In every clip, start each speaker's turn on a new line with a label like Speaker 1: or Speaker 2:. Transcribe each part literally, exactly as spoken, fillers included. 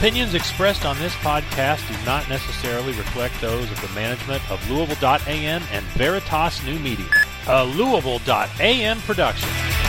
Speaker 1: Opinions expressed on this podcast do not necessarily reflect those of the management of Louisville dot A M and Veritas New Media, a Louisville dot A M production.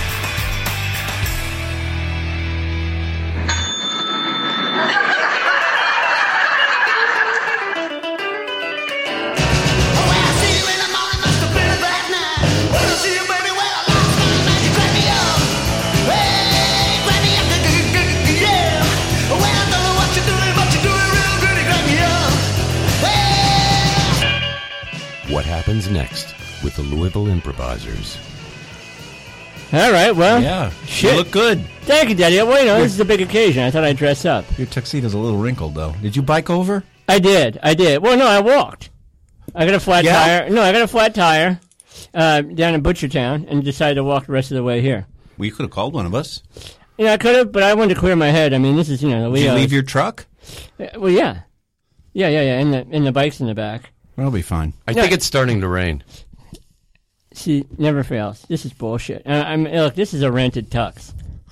Speaker 2: What happens next with the Louisville Improvisers?
Speaker 3: All right, well,
Speaker 4: yeah,
Speaker 3: shit.
Speaker 4: You look good.
Speaker 3: Thank you, Daddy. Well, you know, this is a big occasion. I thought I'd dress up.
Speaker 4: Your tuxedo's a little wrinkled, though. Did you bike over?
Speaker 3: I did. I did. Well, no, I walked. I got a flat
Speaker 4: Yeah?
Speaker 3: tire. No, I got a flat tire uh, down in Butchertown and decided to walk the rest of the way here.
Speaker 4: Well, you could have called one of us.
Speaker 3: Yeah, I could have, but I wanted to clear my head. I mean, this is, you know, the
Speaker 4: Did you
Speaker 3: Leo's.
Speaker 4: leave your truck?
Speaker 3: Uh, Well, yeah. Yeah, yeah, yeah, and the, and the bike's in the back.
Speaker 4: That'll be fine.
Speaker 2: I
Speaker 3: Yeah.
Speaker 2: think it's starting to rain.
Speaker 3: See, never fails. This is bullshit. Uh, I'm look. This is a rented tux.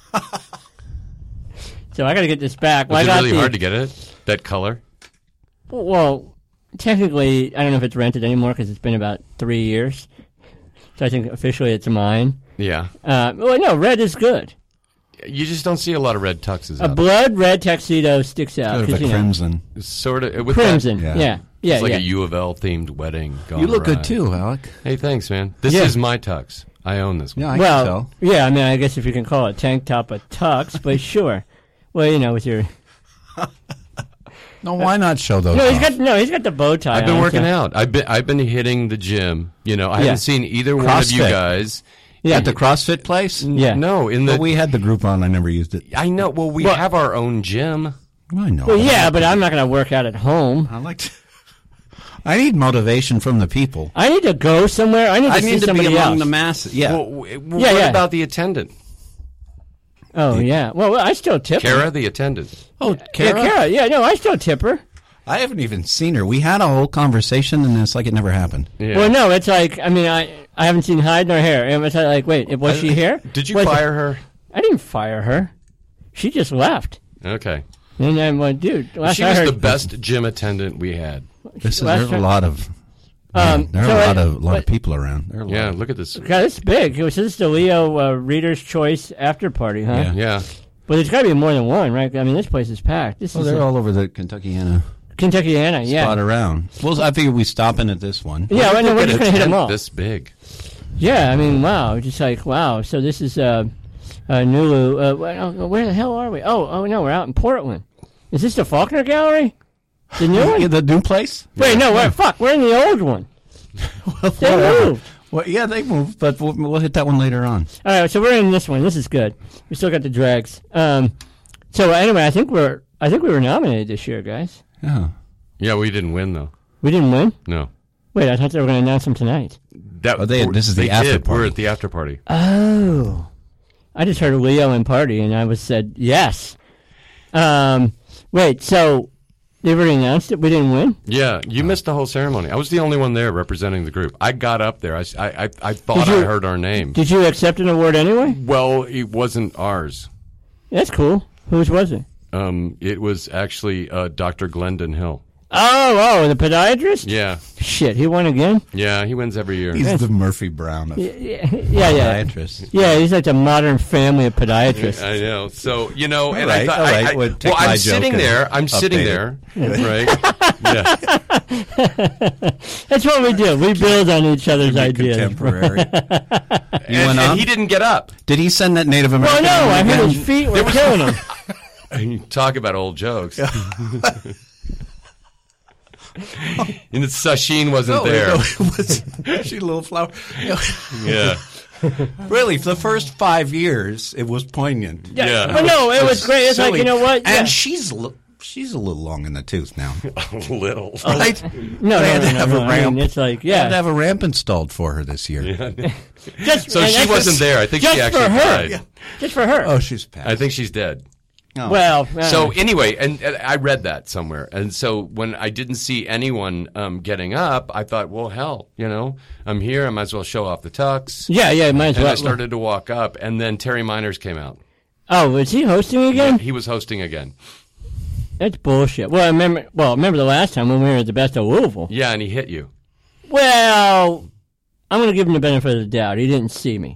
Speaker 3: So I got to get this back. Well,
Speaker 2: Was
Speaker 3: I
Speaker 2: it
Speaker 3: got
Speaker 2: really
Speaker 3: the,
Speaker 2: hard to get it? That color?
Speaker 3: Well, technically, I don't know if it's rented anymore because it's been about three years. So I think officially it's mine.
Speaker 2: Yeah.
Speaker 3: Uh, well, no, red is good.
Speaker 2: You just don't see a lot of red tuxes
Speaker 3: A
Speaker 2: out.
Speaker 3: blood red tuxedo sticks out.
Speaker 4: Sort of
Speaker 3: 'cause,
Speaker 4: a
Speaker 3: you know,
Speaker 4: crimson.
Speaker 2: It's sort of with
Speaker 3: crimson.
Speaker 4: Yeah.
Speaker 3: Yeah, yeah, yeah.
Speaker 2: It's like
Speaker 3: yeah.
Speaker 2: a U of L themed wedding. Gone
Speaker 4: You look
Speaker 2: awry.
Speaker 4: good, too, Alec.
Speaker 2: Hey, thanks, man. This
Speaker 3: Yeah.
Speaker 2: is my tux. I own this one.
Speaker 4: Yeah, I
Speaker 3: well,
Speaker 4: can tell.
Speaker 3: yeah. I mean, I guess if you can call a tank top a tux, but sure. Well, you know, with your
Speaker 4: No, why not show those
Speaker 3: no, he's
Speaker 4: off?
Speaker 3: got no, he's got the bow tie.
Speaker 2: I've been
Speaker 3: on,
Speaker 2: working
Speaker 3: so-
Speaker 2: out. I've been I've been hitting the gym. You know, I
Speaker 3: Yeah.
Speaker 2: haven't seen either one of you
Speaker 4: CrossFit.
Speaker 2: guys.
Speaker 3: Yeah,
Speaker 4: At the CrossFit place?
Speaker 3: Yeah.
Speaker 2: No, in the
Speaker 4: But we had the group on. I never used it.
Speaker 2: I know. Well, we
Speaker 3: Well-
Speaker 2: have our own gym.
Speaker 4: I know.
Speaker 3: Well, yeah, but I'm not going to work out at home.
Speaker 4: I like to. I need motivation from the people.
Speaker 3: I need to go somewhere. I need to
Speaker 4: I
Speaker 3: see
Speaker 4: need to be
Speaker 3: somebody
Speaker 4: among
Speaker 3: else.
Speaker 4: the masses. Yeah.
Speaker 2: Well, w- w-
Speaker 3: Yeah,
Speaker 2: what
Speaker 3: yeah.
Speaker 2: about the attendant?
Speaker 3: Oh yeah. Well, well, I still tip her.
Speaker 2: Kara, the attendant.
Speaker 4: oh,
Speaker 3: Yeah, Kara. Yeah, no, I still tip her.
Speaker 4: I haven't even seen her. We had a whole conversation, and it's like it never happened.
Speaker 2: Yeah.
Speaker 3: Well, no, it's like I mean, I I haven't seen hide nor hair. And it's like, wait, was she here?
Speaker 2: Did you
Speaker 3: Was-
Speaker 2: fire her?
Speaker 3: I didn't fire her. She just left.
Speaker 2: Okay.
Speaker 3: And I'm like, dude, last
Speaker 2: She
Speaker 3: I
Speaker 2: was
Speaker 3: heard,
Speaker 2: the best gym attendant we had.
Speaker 4: This is,
Speaker 3: Last
Speaker 4: there's a
Speaker 3: time-
Speaker 4: lot of.
Speaker 3: Um,
Speaker 4: there are
Speaker 3: so
Speaker 4: a
Speaker 3: I-
Speaker 4: lot of lot
Speaker 3: but-
Speaker 4: of people around. There are a lot
Speaker 2: Yeah,
Speaker 4: of-
Speaker 2: look at this.
Speaker 3: God, it's big. It was this is the Leo uh, Reader's Choice after party, huh?
Speaker 4: Yeah.
Speaker 2: Yeah.
Speaker 3: But there's got to be more than one, right? I mean, this place is packed. This
Speaker 4: Oh,
Speaker 3: is
Speaker 4: they're
Speaker 3: a,
Speaker 4: all over the Kentuckiana
Speaker 3: Kentuckiana, yeah.
Speaker 4: spot around. Well, I figured we stop in at this one.
Speaker 3: Yeah, well, no, we're just
Speaker 2: Get a
Speaker 3: going to hit them
Speaker 2: tent
Speaker 3: all.
Speaker 2: this big.
Speaker 3: Yeah, I mean, wow, just like wow. So this is uh, uh Nulu. Uh, where, oh, where the hell are we? Oh, oh no, we're out in Portland. Is this the Faulkner Gallery? The new one?
Speaker 4: Yeah, the new place?
Speaker 3: Wait, no, we're, fuck, we're in the old one. They
Speaker 4: Whatever.
Speaker 3: moved.
Speaker 4: Well, yeah, they moved, but we'll, we'll hit that one later on.
Speaker 3: All right, so we're in this one. This is good. We still got the drags. Um, so anyway, I think we're I think we were nominated this year, guys.
Speaker 4: Yeah.
Speaker 2: Yeah, we didn't win though.
Speaker 3: We didn't win.
Speaker 2: No.
Speaker 3: Wait, I thought they were going to announce them tonight.
Speaker 2: That
Speaker 4: Oh, they- this is the
Speaker 2: they
Speaker 4: after
Speaker 2: did.
Speaker 4: party.
Speaker 2: We're at the after party.
Speaker 3: Oh, I just heard Leo and party, and I was said yes. Um, wait, so they've already announced it. We didn't win.
Speaker 2: Yeah, you missed the whole ceremony. I was the only one there representing the group. I got up there. I, s- I, I, I thought
Speaker 3: Did you-
Speaker 2: I heard our name.
Speaker 3: Did you accept an award anyway?
Speaker 2: Well, it wasn't ours.
Speaker 3: That's cool. Whose was it?
Speaker 2: Um, it was actually uh, Doctor Glendon Hill.
Speaker 3: Oh, oh, the podiatrist?
Speaker 2: Yeah,
Speaker 3: Shit, he won again?
Speaker 2: yeah, he wins every year.
Speaker 4: He's the Murphy Brown of
Speaker 3: Yeah, yeah, yeah. Yeah,
Speaker 4: podiatrists.
Speaker 3: yeah he's like the modern family of podiatrists.
Speaker 2: I know. So you know, and
Speaker 4: All
Speaker 2: I
Speaker 4: right,
Speaker 2: thought,
Speaker 4: all right.
Speaker 2: I, I,
Speaker 4: We'll take
Speaker 2: well,
Speaker 4: my
Speaker 2: I'm
Speaker 4: joke
Speaker 2: sitting
Speaker 4: and
Speaker 2: there. I'm sitting
Speaker 4: update
Speaker 2: there, right? Yeah.
Speaker 3: That's what we do. We build on each other's
Speaker 4: Be
Speaker 3: ideas.
Speaker 4: Contemporary. you
Speaker 2: And,
Speaker 4: went
Speaker 2: and
Speaker 4: up?
Speaker 2: he didn't get up.
Speaker 4: Did he send that Native
Speaker 3: Well,
Speaker 4: American?
Speaker 3: no, I
Speaker 4: in
Speaker 3: heard
Speaker 4: again?
Speaker 3: his feet were killing him.
Speaker 2: And you talk about old jokes. And it's Sasheen wasn't
Speaker 4: No,
Speaker 2: there.
Speaker 4: no, it was she little flower.
Speaker 2: Yeah.
Speaker 4: Really, for the first five years, it was poignant.
Speaker 3: Yeah,
Speaker 2: Yeah.
Speaker 3: but no, it was great. It's like,
Speaker 4: Silly.
Speaker 3: you know what? Yeah.
Speaker 4: And she's li- she's a little long in the tooth now,
Speaker 2: A little.
Speaker 4: right?
Speaker 3: no,
Speaker 4: They
Speaker 3: no,
Speaker 4: had
Speaker 3: no,
Speaker 4: to
Speaker 3: no,
Speaker 4: have
Speaker 3: no.
Speaker 4: a
Speaker 3: I
Speaker 4: ramp.
Speaker 3: mean, it's like,
Speaker 4: They had to
Speaker 3: yeah.
Speaker 4: have a ramp installed for her this year.
Speaker 3: Just,
Speaker 2: So
Speaker 3: and
Speaker 2: she
Speaker 3: that's
Speaker 2: wasn't
Speaker 3: just-
Speaker 2: there. I think
Speaker 3: just
Speaker 2: she actually
Speaker 3: for her.
Speaker 2: died.
Speaker 3: Yeah. Just for her.
Speaker 4: Oh, she's passed.
Speaker 2: I think she's dead.
Speaker 4: Oh.
Speaker 3: Well, uh,
Speaker 2: So anyway, and, and I read that somewhere, and so when I didn't see anyone um, getting up, I thought, well, hell, you know, I'm here. I might as well show off the tux.
Speaker 3: yeah, yeah, might as
Speaker 2: And
Speaker 3: well.
Speaker 2: I started to walk up, and then Terry Miners came out.
Speaker 3: Oh, is he hosting again?
Speaker 2: He was hosting again.
Speaker 3: That's bullshit. Well, I remember. Well, I remember the last time when we were at the Best of Louisville.
Speaker 2: Yeah, and he hit you.
Speaker 3: Well, I'm going to give him the benefit of the doubt. He didn't see me.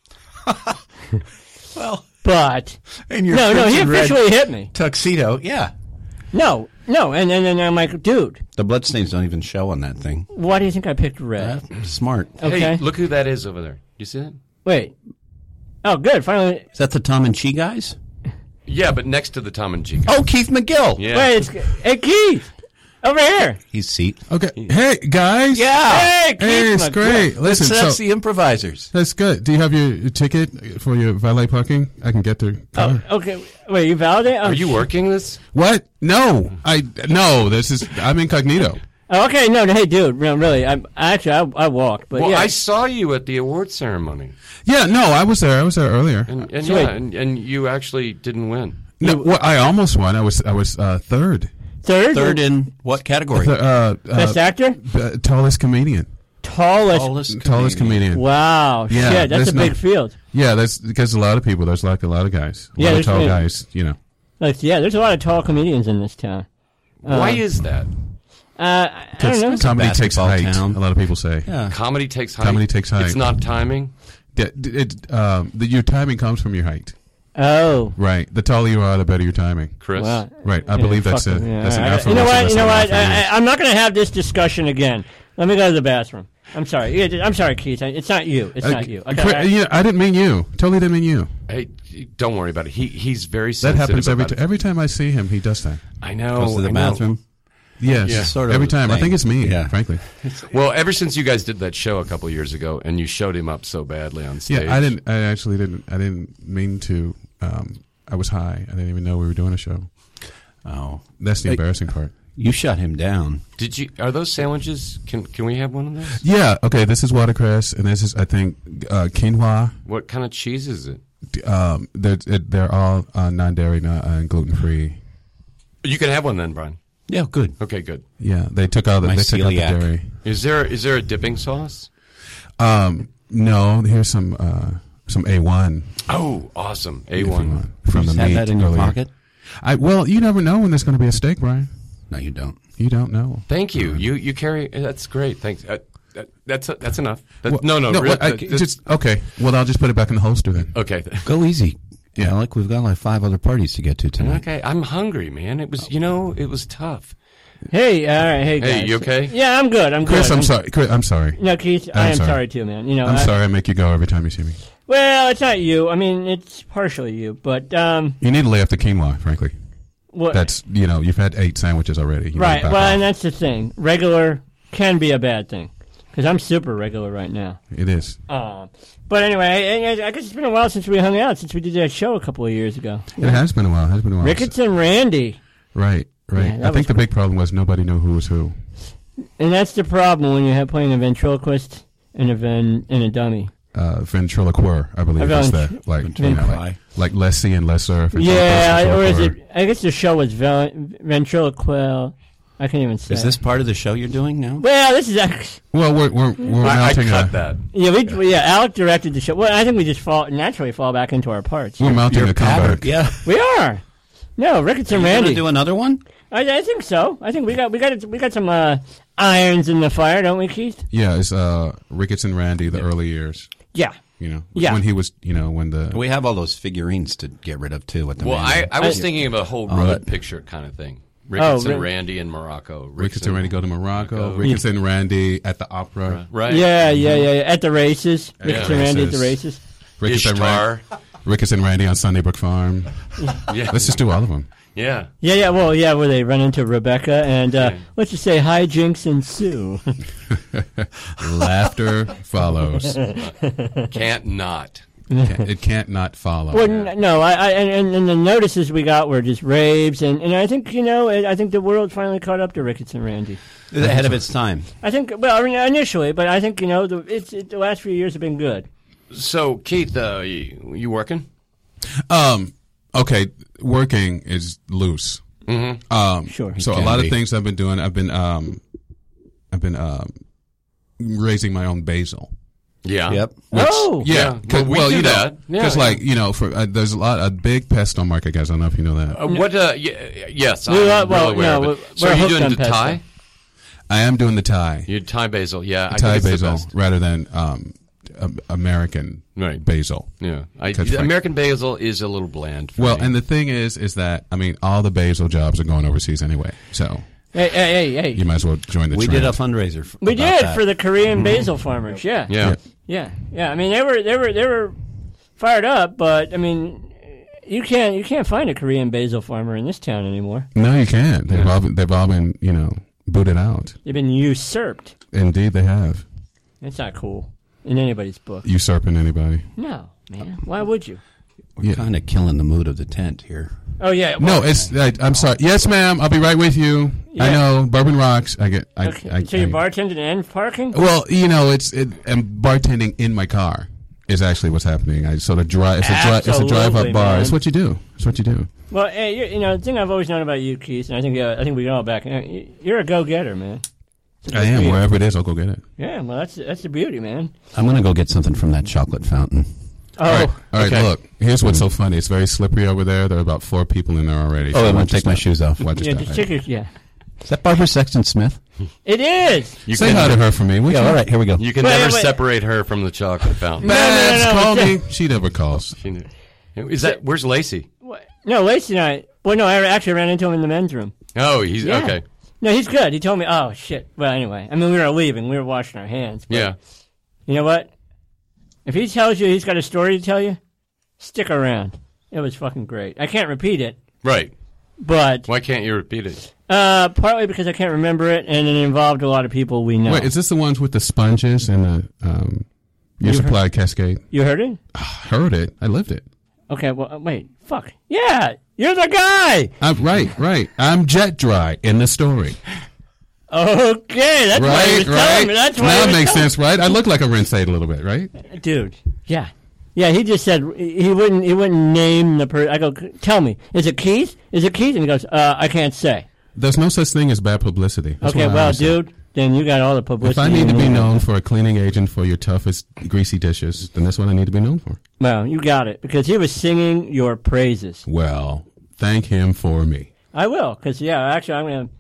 Speaker 4: Well,
Speaker 3: but
Speaker 4: in your
Speaker 3: no, no, he
Speaker 4: crimson red
Speaker 3: officially hit me.
Speaker 4: tuxedo, yeah.
Speaker 3: No, no, and and then I'm like, dude,
Speaker 4: The bloodstains don't even show on that thing.
Speaker 3: why do you think I picked red?
Speaker 4: Uh, smart.
Speaker 3: Okay,
Speaker 2: Hey, look who that is over there. You see that?
Speaker 3: wait. Oh, good. Finally,
Speaker 4: Is that the Tom and Chi guys?
Speaker 2: Yeah, but next to the Tom and G.
Speaker 4: Oh, Keith McGill.
Speaker 2: Yeah.
Speaker 3: wait. It's, hey, Keith, over here.
Speaker 4: He's seat.
Speaker 5: Okay. Hey, guys.
Speaker 4: Yeah.
Speaker 3: Hey, Keith.
Speaker 5: Hey, it's
Speaker 3: my
Speaker 5: great. Listen,
Speaker 4: so that's
Speaker 5: so
Speaker 4: the improvisers.
Speaker 5: that's good. Do you have your, your ticket for your valet parking? I can get the car.
Speaker 3: Oh, okay. Wait, you validate? Oh,
Speaker 2: Are you working this?
Speaker 5: What? No. I no. This is I'm incognito.
Speaker 3: Oh, okay, no, no, hey, dude, no, really, I actually I, I walked, but
Speaker 2: Well,
Speaker 3: yeah,
Speaker 2: I saw you at the award ceremony,
Speaker 5: Yeah. No, I was there. I was there earlier.
Speaker 2: and, and
Speaker 3: So wait.
Speaker 2: yeah, and, and you actually didn't win.
Speaker 5: No, well, I almost won. I was I was uh, third.
Speaker 3: third,
Speaker 4: Third in what category?
Speaker 5: The, uh,
Speaker 3: best
Speaker 5: uh,
Speaker 3: actor,
Speaker 5: uh, tallest comedian.
Speaker 3: tallest.
Speaker 4: Tallest
Speaker 5: Tallest comedian.
Speaker 3: Wow,
Speaker 5: Yeah,
Speaker 3: shit, that's
Speaker 5: there's
Speaker 3: a
Speaker 5: no-
Speaker 3: big field.
Speaker 5: Yeah, that's because a lot of people. There's like a lot of guys. A
Speaker 3: Yeah,
Speaker 5: lot of
Speaker 3: there's
Speaker 5: tall
Speaker 3: been-
Speaker 5: guys. You know.
Speaker 3: Like, yeah, there's a lot of tall comedians in this town.
Speaker 2: Why is that?
Speaker 3: Uh, I I don't know.
Speaker 5: Comedy takes
Speaker 4: basketball
Speaker 5: height.
Speaker 4: town.
Speaker 5: A lot of people say.
Speaker 4: Yeah.
Speaker 2: Comedy takes height.
Speaker 5: Comedy takes height.
Speaker 2: It's not timing.
Speaker 5: That- it, um, the, your timing comes from your height.
Speaker 3: Oh,
Speaker 5: Right. The taller you are, the better your timing.
Speaker 2: Chris.
Speaker 3: wow.
Speaker 5: Right. I
Speaker 3: Yeah,
Speaker 5: believe that's
Speaker 3: fuck
Speaker 5: a
Speaker 3: it, yeah,
Speaker 5: that's an
Speaker 3: all right.
Speaker 5: affirmation.
Speaker 3: You know what?
Speaker 5: that's
Speaker 3: You know
Speaker 5: been
Speaker 3: what?
Speaker 5: out for
Speaker 3: I,
Speaker 5: years.
Speaker 3: I, I'm not going to have this discussion again. Let me go to the bathroom. I'm sorry. Yeah, I'm sorry, Keith. It's not you. It's
Speaker 5: Uh,
Speaker 3: not you. Okay.
Speaker 5: Quit-
Speaker 3: I-
Speaker 5: yeah, I didn't mean you. Totally didn't mean you.
Speaker 2: Hey, don't worry about it. He he's very
Speaker 5: That
Speaker 2: sensitive.
Speaker 5: happens every
Speaker 2: about
Speaker 5: t-
Speaker 2: it.
Speaker 5: every time I see him. He does that.
Speaker 2: I know.
Speaker 4: Goes to the
Speaker 2: I know.
Speaker 4: bathroom.
Speaker 5: Yes.
Speaker 2: Yeah.
Speaker 4: Sort of
Speaker 5: every time. I
Speaker 4: thing.
Speaker 5: think it's me.
Speaker 4: Yeah.
Speaker 5: Frankly.
Speaker 2: Well, ever since you guys did that show a couple years ago, and you showed him up so badly on stage.
Speaker 5: Yeah. I didn't. I actually didn't. I didn't mean to. Um, I was high. I didn't even know we were doing a show.
Speaker 4: Oh,
Speaker 5: That's the
Speaker 4: Hey.
Speaker 5: embarrassing part.
Speaker 4: you shut him down.
Speaker 2: Did you? Are those sandwiches? Can Can we have one of those?
Speaker 5: Yeah. Okay. This is watercress, and this is I think uh, quinoa.
Speaker 2: What kind of cheese is it?
Speaker 5: Um, they're they're all uh, non-dairy, non uh, gluten free.
Speaker 2: You can have one then, Brian.
Speaker 4: Yeah, good.
Speaker 2: Okay, good.
Speaker 5: Yeah. They took out the
Speaker 4: My
Speaker 5: they took out the
Speaker 4: celiac.
Speaker 5: dairy.
Speaker 2: Is there is there a dipping sauce?
Speaker 5: Um, no. Here's some uh, some A one.
Speaker 2: Oh, awesome! A
Speaker 5: If you
Speaker 2: one.
Speaker 5: want, from the
Speaker 4: Have
Speaker 5: meat
Speaker 4: that in your
Speaker 5: earlier.
Speaker 4: pocket?
Speaker 5: I well, you never know when there's going to be a steak, Brian.
Speaker 4: No, you don't.
Speaker 5: You don't know.
Speaker 2: Thank you. You you carry. That's great. Thanks. Uh, that, that's that's enough. That,
Speaker 5: Well,
Speaker 2: no, no,
Speaker 5: no.
Speaker 2: real-
Speaker 5: I,
Speaker 2: that- that's-
Speaker 5: just okay. Well, I'll just put it back in the holster then.
Speaker 2: okay.
Speaker 4: Go easy.
Speaker 5: Yeah.
Speaker 4: Yeah, like we've got like five other parties to get to tonight.
Speaker 2: Okay, I'm hungry, man. It was, you know, it was tough.
Speaker 3: Hey, all right, hey, guys.
Speaker 2: Hey, you okay?
Speaker 3: Yeah, I'm good. I'm
Speaker 5: Chris,
Speaker 3: good.
Speaker 5: I'm sorry. Chris, I'm sorry.
Speaker 3: No, Keith,
Speaker 5: I'm
Speaker 3: I am
Speaker 5: sorry.
Speaker 3: sorry. too, man. You know,
Speaker 5: I'm
Speaker 3: I-
Speaker 5: sorry. I make you go every time you see me.
Speaker 3: Well, it's not you. I mean, it's partially you, but um,
Speaker 5: You need to lay off the quinoa. Frankly,
Speaker 3: what?
Speaker 5: that's you know you've had eight sandwiches already. You need to
Speaker 3: right.
Speaker 5: back
Speaker 3: Well,
Speaker 5: off.
Speaker 3: and that's the thing. Regular can be a bad thing because I'm super regular right now.
Speaker 5: It is.
Speaker 3: Um, but anyway, I, I guess it's been a while since we hung out, since we did that show a couple of years ago.
Speaker 5: It has been a while. It has been a while.
Speaker 3: Ricketts and Randy,
Speaker 5: Right. Right.
Speaker 3: Yeah, that
Speaker 5: I
Speaker 3: was
Speaker 5: think the big problem was nobody knew who was who.
Speaker 3: and that's the problem when you have playing a ventriloquist and a ven and a dummy.
Speaker 5: Uh, ventriloquer, I believe,
Speaker 3: A
Speaker 5: is
Speaker 3: ventri-
Speaker 5: that like you
Speaker 3: ventri-
Speaker 5: know, like, like Lessie and Lesser.
Speaker 3: Yeah, I- or is
Speaker 5: ventriloquist,
Speaker 3: it? I guess the show was vel- ventriloquial. I can't even say.
Speaker 4: Is this part of the show you're doing now?
Speaker 3: Well, this is actually.
Speaker 5: Well, we're we're, we're
Speaker 2: I, I
Speaker 5: mounting
Speaker 2: cut
Speaker 5: a
Speaker 2: that.
Speaker 3: Yeah, we, we- yeah. Alec directed the show. Well, I think we just fall naturally fall back into our parts.
Speaker 5: we're mounting
Speaker 4: You're
Speaker 5: a comeback.
Speaker 4: patterned. Yeah.
Speaker 3: We are. No, Ricketts
Speaker 4: Are
Speaker 3: and
Speaker 4: you
Speaker 3: Randy.
Speaker 4: gonna do another one?
Speaker 3: I, I think so. I think we got we got we got some uh, irons in the fire, don't we, Keith?
Speaker 5: Yeah, it's uh, Ricketts and Randy, the early years.
Speaker 3: Yeah.
Speaker 5: You know,
Speaker 3: Yeah.
Speaker 5: when he was, you know, when the
Speaker 4: We have all those figurines to get rid of too. At the
Speaker 2: Well, I,
Speaker 4: manual.
Speaker 2: I was
Speaker 3: I-
Speaker 2: thinking of a whole
Speaker 4: Oh,
Speaker 2: road
Speaker 4: that-
Speaker 2: picture kind of thing. Ricketts
Speaker 3: Oh,
Speaker 2: and
Speaker 3: Ri-
Speaker 2: Randy in Morocco.
Speaker 5: Ricketts and Randy go to Morocco.
Speaker 2: Morocco.
Speaker 5: Ricketts and Randy at the opera.
Speaker 2: Right.
Speaker 3: Yeah, yeah, yeah, yeah. At the races, Ricketts and Randy at the
Speaker 5: Races.
Speaker 3: races.
Speaker 5: Ricketts and, Ran-
Speaker 2: Ishtar.
Speaker 5: Ricketts and Randy on Sunnybrook Farm.
Speaker 2: Yeah.
Speaker 5: Let's just do all of them.
Speaker 2: Yeah.
Speaker 3: Yeah, yeah. Well, yeah, where they run into Rebecca and uh,
Speaker 2: Yeah.
Speaker 3: let's just say hijinks ensue.
Speaker 5: Laughter follows.
Speaker 2: Can't not.
Speaker 5: Can't- It can't not follow.
Speaker 3: Well, n- no, I, I and, and the notices we got were just raves, and, and I think you know, I I think the world finally caught up to Ricketts and Randy.
Speaker 4: It's ahead of its time.
Speaker 3: I think, well, I mean, initially, but I think you know, the it's it, the last few years have been good.
Speaker 2: So, Keith, uh, you, you working?
Speaker 5: Um. Okay. Working is loose.
Speaker 2: Mm-hmm.
Speaker 5: Um.
Speaker 3: Sure.
Speaker 5: So a
Speaker 4: can
Speaker 5: lot
Speaker 4: be.
Speaker 5: of things I've been doing. I've been um. I've been um. Raising my own basil.
Speaker 2: Yeah.
Speaker 6: Yep.
Speaker 3: Oh,
Speaker 5: Yeah,
Speaker 2: Yeah.
Speaker 5: 'cause-
Speaker 2: Well, we
Speaker 5: well,
Speaker 2: do
Speaker 5: you know,
Speaker 2: that. Yeah,
Speaker 5: because
Speaker 2: yeah.
Speaker 5: like you know, for uh, there's a lot a big pest on market, guys. I don't know if you know that.
Speaker 2: Uh, what? Uh, y- yes, I'm
Speaker 3: We are-
Speaker 2: well,
Speaker 3: well,
Speaker 2: aware
Speaker 3: no,
Speaker 2: of it.
Speaker 3: we're-
Speaker 2: So
Speaker 3: we're
Speaker 2: are you
Speaker 3: hooked
Speaker 2: doing
Speaker 3: on
Speaker 2: the
Speaker 3: pesto.
Speaker 2: Thai?
Speaker 5: I am doing the Thai,
Speaker 2: You Thai basil? Yeah, I
Speaker 5: Thai
Speaker 2: think it's the
Speaker 5: basil
Speaker 2: best.
Speaker 5: rather than um, um, American
Speaker 2: Right.
Speaker 5: basil.
Speaker 2: Yeah, I,
Speaker 5: Because Frank-
Speaker 2: American basil is a little bland. For
Speaker 5: Well,
Speaker 2: me.
Speaker 5: and the thing is, is that I mean, all the basil jobs are going overseas anyway, so
Speaker 3: hey, hey, hey, hey.
Speaker 5: you might as well join the
Speaker 6: We
Speaker 5: trend.
Speaker 6: did a fundraiser. F-
Speaker 3: We
Speaker 6: about
Speaker 3: did
Speaker 6: that.
Speaker 3: for the Korean basil farmers. Yeah.
Speaker 2: yeah.
Speaker 3: Yeah, yeah. I mean, they were they were they were fired up, but I mean, you can't you can't find a Korean basil farmer in this town anymore.
Speaker 5: No, you can't. They've all been, they've all been you know booted out.
Speaker 3: They've been usurped.
Speaker 5: Indeed, they have
Speaker 3: That's not cool in anybody's book.
Speaker 5: usurping anybody.
Speaker 3: No, man. Why would you?
Speaker 6: We're
Speaker 5: Yeah.
Speaker 6: kind of killing the mood of the tent here.
Speaker 3: Oh yeah.
Speaker 5: No,
Speaker 3: well,
Speaker 5: it's. I, I'm sorry. Yes, ma'am. I'll be right with you. I
Speaker 3: Yeah.
Speaker 5: know. Bourbon rocks. I get. I,
Speaker 3: okay.
Speaker 5: I,
Speaker 3: so you're
Speaker 5: I-
Speaker 3: bartending and parking?
Speaker 5: Well, you know, it's it, and bartending in my car is actually what's happening. I sort of drive. It's a drive. It's a drive
Speaker 3: Absolutely,
Speaker 5: up bar.
Speaker 3: man.
Speaker 5: It's what you do. It's what you do.
Speaker 3: Well, hey, you, you know, the thing I've always known about you, Keith, and I think uh, I think we can all back. uh, you- You're a go-getter, man. It's a
Speaker 5: I
Speaker 3: good
Speaker 5: am
Speaker 3: for you.
Speaker 5: wherever it is. I'll go get it.
Speaker 3: Yeah, well, that's that's the beauty, man.
Speaker 6: I'm going to go get something from that chocolate fountain.
Speaker 3: Oh,
Speaker 5: All right. All right.
Speaker 2: okay.
Speaker 5: Look. Here's what's so funny. It's very slippery over there. There are about four people in there already.
Speaker 6: Oh, I'm going
Speaker 5: watch
Speaker 6: to take
Speaker 5: your
Speaker 6: my
Speaker 5: step.
Speaker 6: shoes off.
Speaker 5: Watch your
Speaker 3: yeah,
Speaker 5: step.
Speaker 3: just take your, yeah.
Speaker 6: Is that Barbara Sexton Smith?
Speaker 3: It is.
Speaker 2: You
Speaker 5: Say
Speaker 2: can,
Speaker 5: hi to her for me. would
Speaker 6: Yeah,
Speaker 5: you?
Speaker 6: all right, here we go.
Speaker 2: You can
Speaker 3: Wait,
Speaker 2: never
Speaker 3: wait, wait.
Speaker 2: separate her from the chocolate fountain.
Speaker 3: No, no, no,
Speaker 5: Babs,
Speaker 3: no,
Speaker 5: call
Speaker 3: it's-
Speaker 5: me. She never calls.
Speaker 2: She knew- Is that where's Lacey?
Speaker 3: What? No, Lacey and I. Well, no, I actually ran into him in the men's room.
Speaker 2: Oh, he's
Speaker 3: Yeah.
Speaker 2: okay.
Speaker 3: No, he's good. He told me, oh, shit. Well, anyway, I mean, we were leaving. We were washing our hands. but
Speaker 2: Yeah.
Speaker 3: You know what? If he tells you he's got a story to tell you, stick around. It was fucking great. I can't repeat it,
Speaker 2: Right.
Speaker 3: but
Speaker 2: Why can't you repeat it?
Speaker 3: uh, partly because I can't remember it, and it involved a lot of people we know.
Speaker 5: Wait, is this the ones with the sponges and the um, your
Speaker 3: You heard-
Speaker 5: supply cascade?
Speaker 3: You heard it?
Speaker 5: I heard it. I lived it.
Speaker 3: Okay, well, uh, wait. Fuck. Yeah, you're the guy!
Speaker 5: Uh, right, right. I'm jet dry in the story.
Speaker 3: Okay, that's why he
Speaker 5: Right,
Speaker 3: was telling
Speaker 5: right.
Speaker 3: me. That's why
Speaker 5: now
Speaker 3: he
Speaker 5: it
Speaker 3: was
Speaker 5: makes
Speaker 3: telling
Speaker 5: sense, right? I look like a Rinsade a little bit, right?
Speaker 3: me. Dude, yeah. Yeah, he just said he wouldn't he wouldn't name the person. I go, tell me, is it Keith? Is it Keith? And he goes, uh, I can't say.
Speaker 5: There's no such thing as bad publicity. That's
Speaker 3: Okay,
Speaker 5: what I
Speaker 3: well,
Speaker 5: always say.
Speaker 3: dude, then you got all the
Speaker 5: If
Speaker 3: publicity.
Speaker 5: I need
Speaker 3: you
Speaker 5: to be
Speaker 3: need.
Speaker 5: known for a cleaning agent for your toughest greasy dishes, then that's what I need to be known for.
Speaker 3: Well, you got it because he was singing your praises.
Speaker 5: Well, thank him for me.
Speaker 3: I will, because yeah, actually, I'm gonna.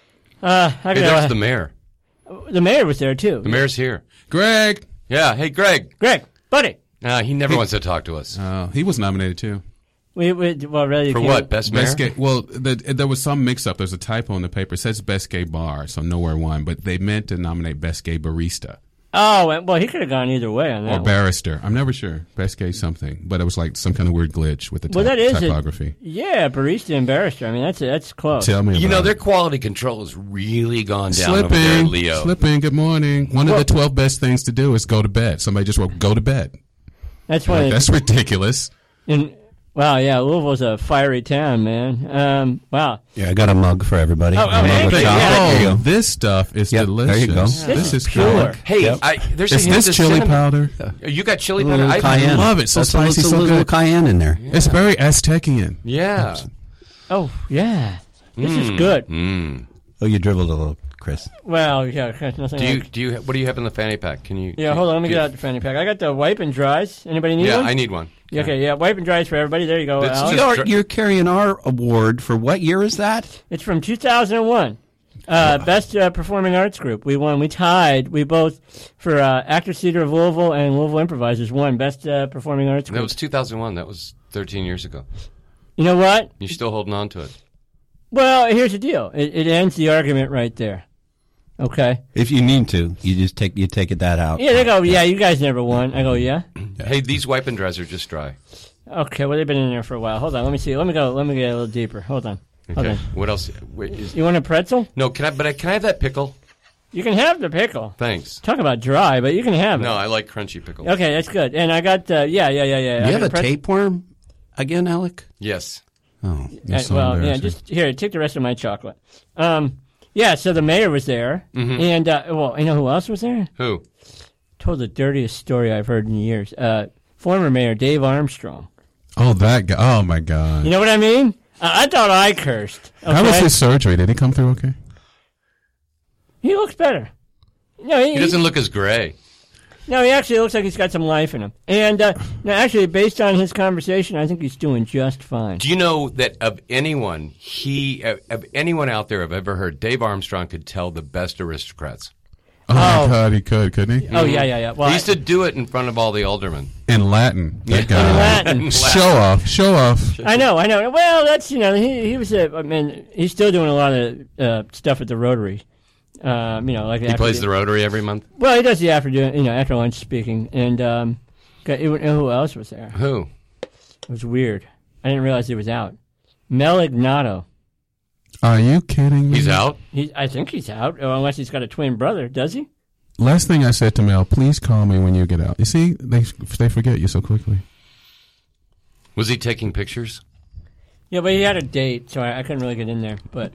Speaker 3: Uh, I
Speaker 2: Hey,
Speaker 3: gotta,
Speaker 2: there's the mayor.
Speaker 3: the mayor was there too.
Speaker 2: The mayor's here.
Speaker 5: Greg!
Speaker 2: Yeah. Hey, Greg.
Speaker 3: Greg, buddy,
Speaker 2: Uh, he never wants to talk to us.
Speaker 5: Uh, he was nominated too.
Speaker 3: we, we well, really
Speaker 2: For
Speaker 3: can't-
Speaker 2: what? Best mayor?
Speaker 5: Best gay. Well, the, there was some mix-up. There's a typo in the paper. It says best gay bar, so nowhere won. But they meant to nominate best gay barista
Speaker 3: Oh, and- well, he could have gone either way on that.
Speaker 5: or
Speaker 3: one.
Speaker 5: barrister. I'm never sure. Best gay something, but it was like some kind of weird glitch with the
Speaker 3: Well,
Speaker 5: typ-
Speaker 3: that is a-
Speaker 5: typography.
Speaker 3: Yeah, barista and barrister. I mean, that's that's close.
Speaker 5: Tell me,
Speaker 2: You know,
Speaker 5: about
Speaker 2: their
Speaker 5: it.
Speaker 2: quality control has really gone down over there,
Speaker 5: Slipping,
Speaker 2: Leo.
Speaker 5: slipping. Good morning. One of the twelve best things to do is go to bed. Somebody just wrote "go to bed."
Speaker 3: That's why.
Speaker 5: Like, that's ridiculous.
Speaker 3: in, wow, yeah, Louisville's a fiery town, man. Um, wow,
Speaker 6: Yeah, I got a mug for everybody.
Speaker 3: Oh,
Speaker 6: A
Speaker 3: oh,
Speaker 6: mug
Speaker 3: hey,
Speaker 6: with
Speaker 3: hey,
Speaker 6: chocolate.
Speaker 3: yeah.
Speaker 6: There you
Speaker 5: Oh,
Speaker 6: go.
Speaker 5: this stuff is
Speaker 6: Yep,
Speaker 5: delicious.
Speaker 6: there you go.
Speaker 3: This
Speaker 5: This,
Speaker 3: is
Speaker 5: is
Speaker 3: pure.
Speaker 5: good.
Speaker 2: Hey,
Speaker 6: Yep.
Speaker 2: I, there's a
Speaker 5: Is
Speaker 2: hint
Speaker 5: this
Speaker 2: of
Speaker 5: chili
Speaker 2: cinnamon.
Speaker 5: powder?
Speaker 2: You got chili
Speaker 6: A
Speaker 2: powder?
Speaker 6: little
Speaker 2: I
Speaker 6: cayenne.
Speaker 5: love it. So
Speaker 6: That's
Speaker 5: spicy,
Speaker 6: a
Speaker 5: so
Speaker 6: little
Speaker 5: good.
Speaker 6: cayenne in there.
Speaker 5: It's very Aztecian.
Speaker 2: Yeah.
Speaker 3: oh yeah, this is
Speaker 2: Mm.
Speaker 3: good.
Speaker 2: Mm.
Speaker 6: Oh, you dribbled a little, Chris.
Speaker 3: Well, yeah, nothing.
Speaker 2: Do you
Speaker 3: like-
Speaker 2: do you what do you have in the fanny pack? Can you?
Speaker 3: yeah,
Speaker 2: can
Speaker 3: hold on,
Speaker 2: you
Speaker 3: let me
Speaker 2: give-
Speaker 3: get out the fanny pack. I got the wipe and dries. Anybody need
Speaker 2: Yeah,
Speaker 3: one?
Speaker 2: I need one.
Speaker 3: Yeah, okay, yeah, wipe and dries for everybody. There you go,
Speaker 2: That's
Speaker 3: Alex.
Speaker 2: just-
Speaker 6: You're,
Speaker 2: dr-
Speaker 6: you're carrying our award for what year is that?
Speaker 3: It's from two thousand one. Uh, best uh, performing arts group. We won. We tied. We both for uh, Actors Theater of Louisville and Louisville Improvisers won best uh, performing arts
Speaker 2: That
Speaker 3: group.
Speaker 2: was two thousand one. That was thirteen years ago.
Speaker 3: You know what?
Speaker 2: You're still holding on to it.
Speaker 3: Well, here's the deal. It, it ends the argument right there. Okay.
Speaker 6: If you need to, you just take you take it that out.
Speaker 3: Yeah, they go. Yeah, you guys never won. I go. Yeah.
Speaker 2: Hey, these wipe and dries are just dry.
Speaker 3: Okay. Well, they've been in there for a while. Hold on. Let me see. Let me go. Let me get a little deeper. Hold on. Hold
Speaker 2: Okay.
Speaker 3: on.
Speaker 2: What else? Wait, is,
Speaker 3: You want a pretzel?
Speaker 2: no, can I? But I, can I have that pickle?
Speaker 3: You can have the pickle.
Speaker 2: Thanks.
Speaker 3: Talk about dry, but you can have it.
Speaker 2: No, I like crunchy pickles.
Speaker 3: Okay, that's good. And I got. Uh, yeah, yeah, yeah, yeah.
Speaker 6: Do
Speaker 3: I
Speaker 6: you have
Speaker 3: got
Speaker 6: a
Speaker 3: pret-
Speaker 6: tapeworm again, Alec?
Speaker 2: Yes.
Speaker 6: Oh,
Speaker 5: That's
Speaker 3: Uh,
Speaker 5: so
Speaker 3: well, yeah,
Speaker 5: embarrassing.
Speaker 3: just here. Take the rest of my chocolate. Um, yeah. So the mayor was there,
Speaker 2: Mm-hmm.
Speaker 3: and uh, well, you know who else was there?
Speaker 2: Who?
Speaker 3: Told the dirtiest story I've heard in years. Uh, former mayor Dave Armstrong.
Speaker 5: Oh, that guy. Oh, my God.
Speaker 3: You know what I mean? Uh, I thought I cursed. Okay?
Speaker 5: How was his surgery? Did he come through okay?
Speaker 3: He looks better. No, he,
Speaker 2: He doesn't look as gray.
Speaker 3: No, he actually looks like he's got some life in him. And uh, now, actually, based on his conversation, I think he's doing just fine.
Speaker 2: Do you know that of anyone, he uh, of anyone out there I've ever heard, Dave Armstrong could tell the best aristocrats.
Speaker 5: Oh, my
Speaker 3: Oh.
Speaker 5: God, he could, couldn't he?
Speaker 3: Oh, yeah, yeah, yeah. Well,
Speaker 2: He used
Speaker 3: I-
Speaker 2: to do it in front of all the aldermen.
Speaker 5: In Latin. That guy.
Speaker 3: in Latin.
Speaker 5: Show off. Show off.
Speaker 3: I know, I know. Well, that's, you know, he he was a, I mean, he's still doing a lot of uh, stuff at the Rotary. Um, you know, like
Speaker 2: He plays the Rotary every month.
Speaker 3: Well, he does the after doing, you know, after lunch speaking, and um, got, who else was there?
Speaker 2: Who?
Speaker 3: It was weird. I didn't realize he was out. Mel Ignato.
Speaker 5: Are you kidding me?
Speaker 2: He's out?
Speaker 3: He, I think he's out, or unless he's got a twin brother. Does he?
Speaker 5: Last thing I said to Mel, please call me when you get out. You see, they they forget you so quickly.
Speaker 2: Was he taking pictures?
Speaker 3: Yeah, but he had a date, so I, I couldn't really get in there. But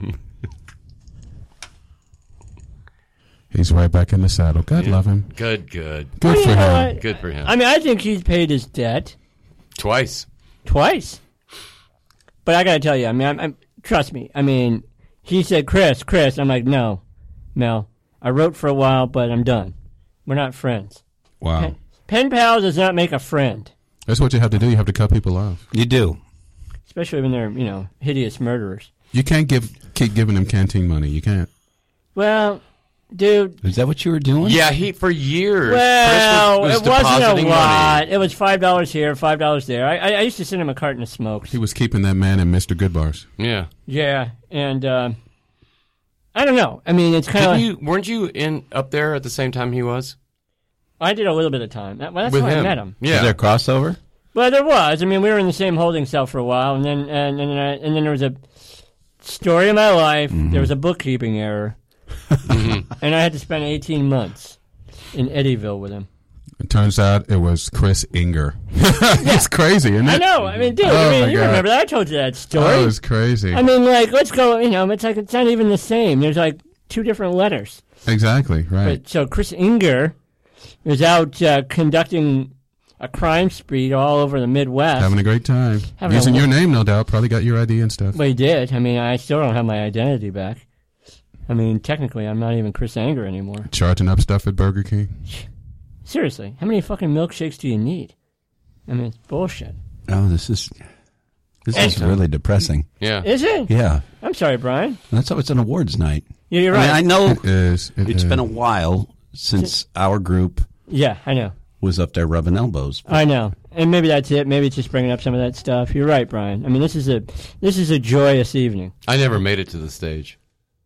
Speaker 5: He's right back in the saddle. God love him.
Speaker 2: Good, good.
Speaker 5: Good
Speaker 3: Well,
Speaker 5: for
Speaker 3: you know
Speaker 5: him.
Speaker 3: what?
Speaker 2: Good for him.
Speaker 3: I mean, I think he's paid his debt
Speaker 2: Twice.
Speaker 3: twice. But I got to tell you, I mean, I'm, I'm, trust me. I mean, he said, "Chris, Chris." I'm like, "No, Mel. I wrote for a while, but I'm done. We're not friends.
Speaker 5: Wow.
Speaker 3: Pen, pen pal does not make a friend,
Speaker 5: That's what you have to do. You have to cut people off.
Speaker 6: You do.
Speaker 3: especially when they're, you know, hideous murderers."
Speaker 5: You can't give keep giving them canteen money. You can't.
Speaker 3: Well, dude.
Speaker 6: Is that what you were doing?
Speaker 2: Yeah, he for years.
Speaker 3: Well,
Speaker 2: Chris was, was
Speaker 3: it wasn't a
Speaker 2: depositing
Speaker 3: lot.
Speaker 2: money.
Speaker 3: It was five dollars here, five dollars there. I, I, I used to send him a carton of smokes.
Speaker 5: He was keeping that man in Mister Goodbars.
Speaker 2: Yeah.
Speaker 3: Yeah, and uh, I don't know. I mean, it's kind of.
Speaker 2: Didn't you? Weren't you in up there at the same time he was?
Speaker 3: I did a little bit of time. That, well, that's
Speaker 2: With
Speaker 3: how
Speaker 2: him.
Speaker 3: I met him.
Speaker 6: Is
Speaker 2: Yeah.
Speaker 6: there a crossover?
Speaker 3: Well, there was. I mean, we were in the same holding cell for a while, and then and and, then I, and then there was a story of my life.
Speaker 6: Mm-hmm.
Speaker 3: There was a bookkeeping error, and I had to spend eighteen months in Eddyville with him.
Speaker 5: It turns out it was Chris Inger. It's crazy, isn't it?
Speaker 3: I know. I mean, dude.
Speaker 5: Oh,
Speaker 3: I
Speaker 5: my
Speaker 3: mean, you
Speaker 5: God.
Speaker 3: remember that? I told you that story.
Speaker 5: Oh, it was crazy.
Speaker 3: I mean, like, let's go. You know, it's like it's not even the same. There's like two different letters.
Speaker 5: Exactly, right.
Speaker 3: But so Chris Inger was out uh, conducting a crime spree all over the Midwest.
Speaker 5: Having a great time.
Speaker 3: Having a
Speaker 5: Using
Speaker 3: lo-
Speaker 5: your name, no doubt. Probably got your I D and stuff.
Speaker 3: Well, he did. I mean, I still don't have my identity back. I mean, technically, I'm not even Chris Inger anymore.
Speaker 5: Charging up stuff at Burger King.
Speaker 3: Seriously, how many fucking milkshakes do you need? I mean, it's bullshit.
Speaker 6: Oh, this is this is
Speaker 3: And-
Speaker 6: really depressing.
Speaker 2: Yeah.
Speaker 3: Is it?
Speaker 6: Yeah,
Speaker 3: I'm sorry, Brian.
Speaker 6: that's how it's an awards night.
Speaker 3: Yeah, you're
Speaker 6: I
Speaker 3: right.
Speaker 6: mean, I know
Speaker 5: It is. It
Speaker 6: it's
Speaker 5: is.
Speaker 6: been a while since our group
Speaker 3: yeah, I know.
Speaker 6: was up there rubbing elbows.
Speaker 3: I know. And maybe that's it. Maybe it's just bringing up some of that stuff. You're right, Brian. I mean, this is a this is a joyous evening.
Speaker 2: I never made it to the stage.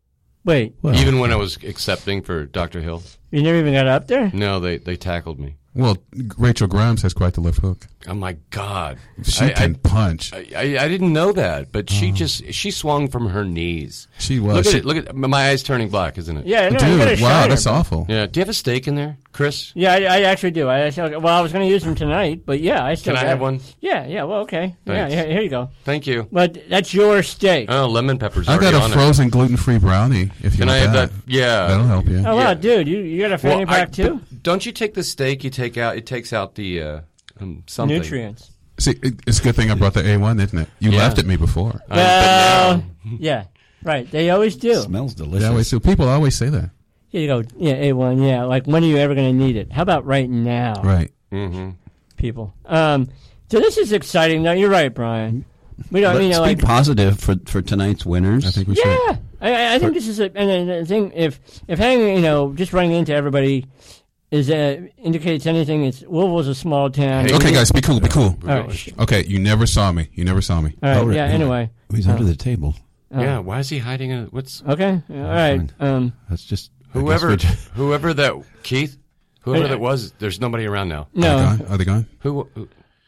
Speaker 3: Wait,
Speaker 6: Well,
Speaker 2: Even when I was accepting for Doctor Hill.
Speaker 3: you never even got up there?
Speaker 2: No, they, they tackled me.
Speaker 5: Well, Rachel Grimes has quite the left hook.
Speaker 2: Oh, my God.
Speaker 5: She
Speaker 2: I,
Speaker 5: can punch.
Speaker 2: I, I, I didn't know that, but she just, she swung from her knees.
Speaker 5: She was.
Speaker 2: Look at
Speaker 5: She-
Speaker 2: it. Look at my eyes turning black, isn't it?
Speaker 3: Yeah, no, you got a
Speaker 5: Dude, wow,
Speaker 3: shiner,
Speaker 5: that's
Speaker 3: but-
Speaker 5: awful.
Speaker 2: Yeah. Do you have a steak in there, Chris?
Speaker 3: Yeah, I, I actually do. I, I still- well, I was going to use them tonight, but yeah, I still
Speaker 2: Can I
Speaker 3: got
Speaker 2: have
Speaker 3: it.
Speaker 2: one?
Speaker 3: Yeah, yeah. Well, okay.
Speaker 2: Thanks.
Speaker 3: Yeah, here, here you go.
Speaker 2: Thank you.
Speaker 3: But that's your steak.
Speaker 2: Oh, lemon pepper's
Speaker 5: I
Speaker 2: already
Speaker 5: got a
Speaker 2: on it.
Speaker 5: frozen gluten-free brownie. If you
Speaker 2: Can
Speaker 5: want
Speaker 2: I have
Speaker 5: that,
Speaker 2: that? Yeah.
Speaker 5: that'll help you.
Speaker 3: oh wow,
Speaker 2: yeah.
Speaker 3: dude, you you got a fanny
Speaker 2: Well, I-
Speaker 3: pack too?
Speaker 2: Don't you take the steak? You take out. It takes out the uh, um, something.
Speaker 3: Nutrients.
Speaker 5: See, it, it's a good thing I brought the A one, isn't it? You
Speaker 2: Yeah.
Speaker 5: laughed at me before.
Speaker 2: Uh,
Speaker 3: Well,
Speaker 2: but now,
Speaker 3: yeah, right. They always do.
Speaker 6: smells delicious.
Speaker 5: They always do. People always say that.
Speaker 3: Here you go. Yeah, A one. Yeah, like when are you ever going to need it? How about right now,
Speaker 5: Right.
Speaker 2: hmm
Speaker 3: people? Um, so this is exciting. Though you're right, Brian. We don't.
Speaker 6: Let's
Speaker 3: you know,
Speaker 6: be
Speaker 3: like
Speaker 6: positive for, for tonight's winners.
Speaker 5: I think we should.
Speaker 3: yeah. I- I, I think this is a and then the thing. If if hanging, you know, just running into everybody is uh, indicates anything, it's Louisville's a small town.
Speaker 2: Hey.
Speaker 5: Okay, guys, be cool. Be cool.
Speaker 3: All right. sh-
Speaker 5: Okay, you never saw me. You never saw me.
Speaker 3: All right.
Speaker 6: Oh,
Speaker 3: Yeah.
Speaker 6: right.
Speaker 3: Anyway.
Speaker 6: He's under the table.
Speaker 2: Yeah. Why is he hiding? A, what's
Speaker 3: Okay. All right.
Speaker 6: fine.
Speaker 3: Um.
Speaker 6: That's just I guess
Speaker 2: whoever
Speaker 6: we just-
Speaker 2: whoever that Keith, whoever
Speaker 3: Hey,
Speaker 2: that was? There's nobody around now.
Speaker 5: Are they
Speaker 3: No,
Speaker 5: gone? Are they gone?
Speaker 2: Who? who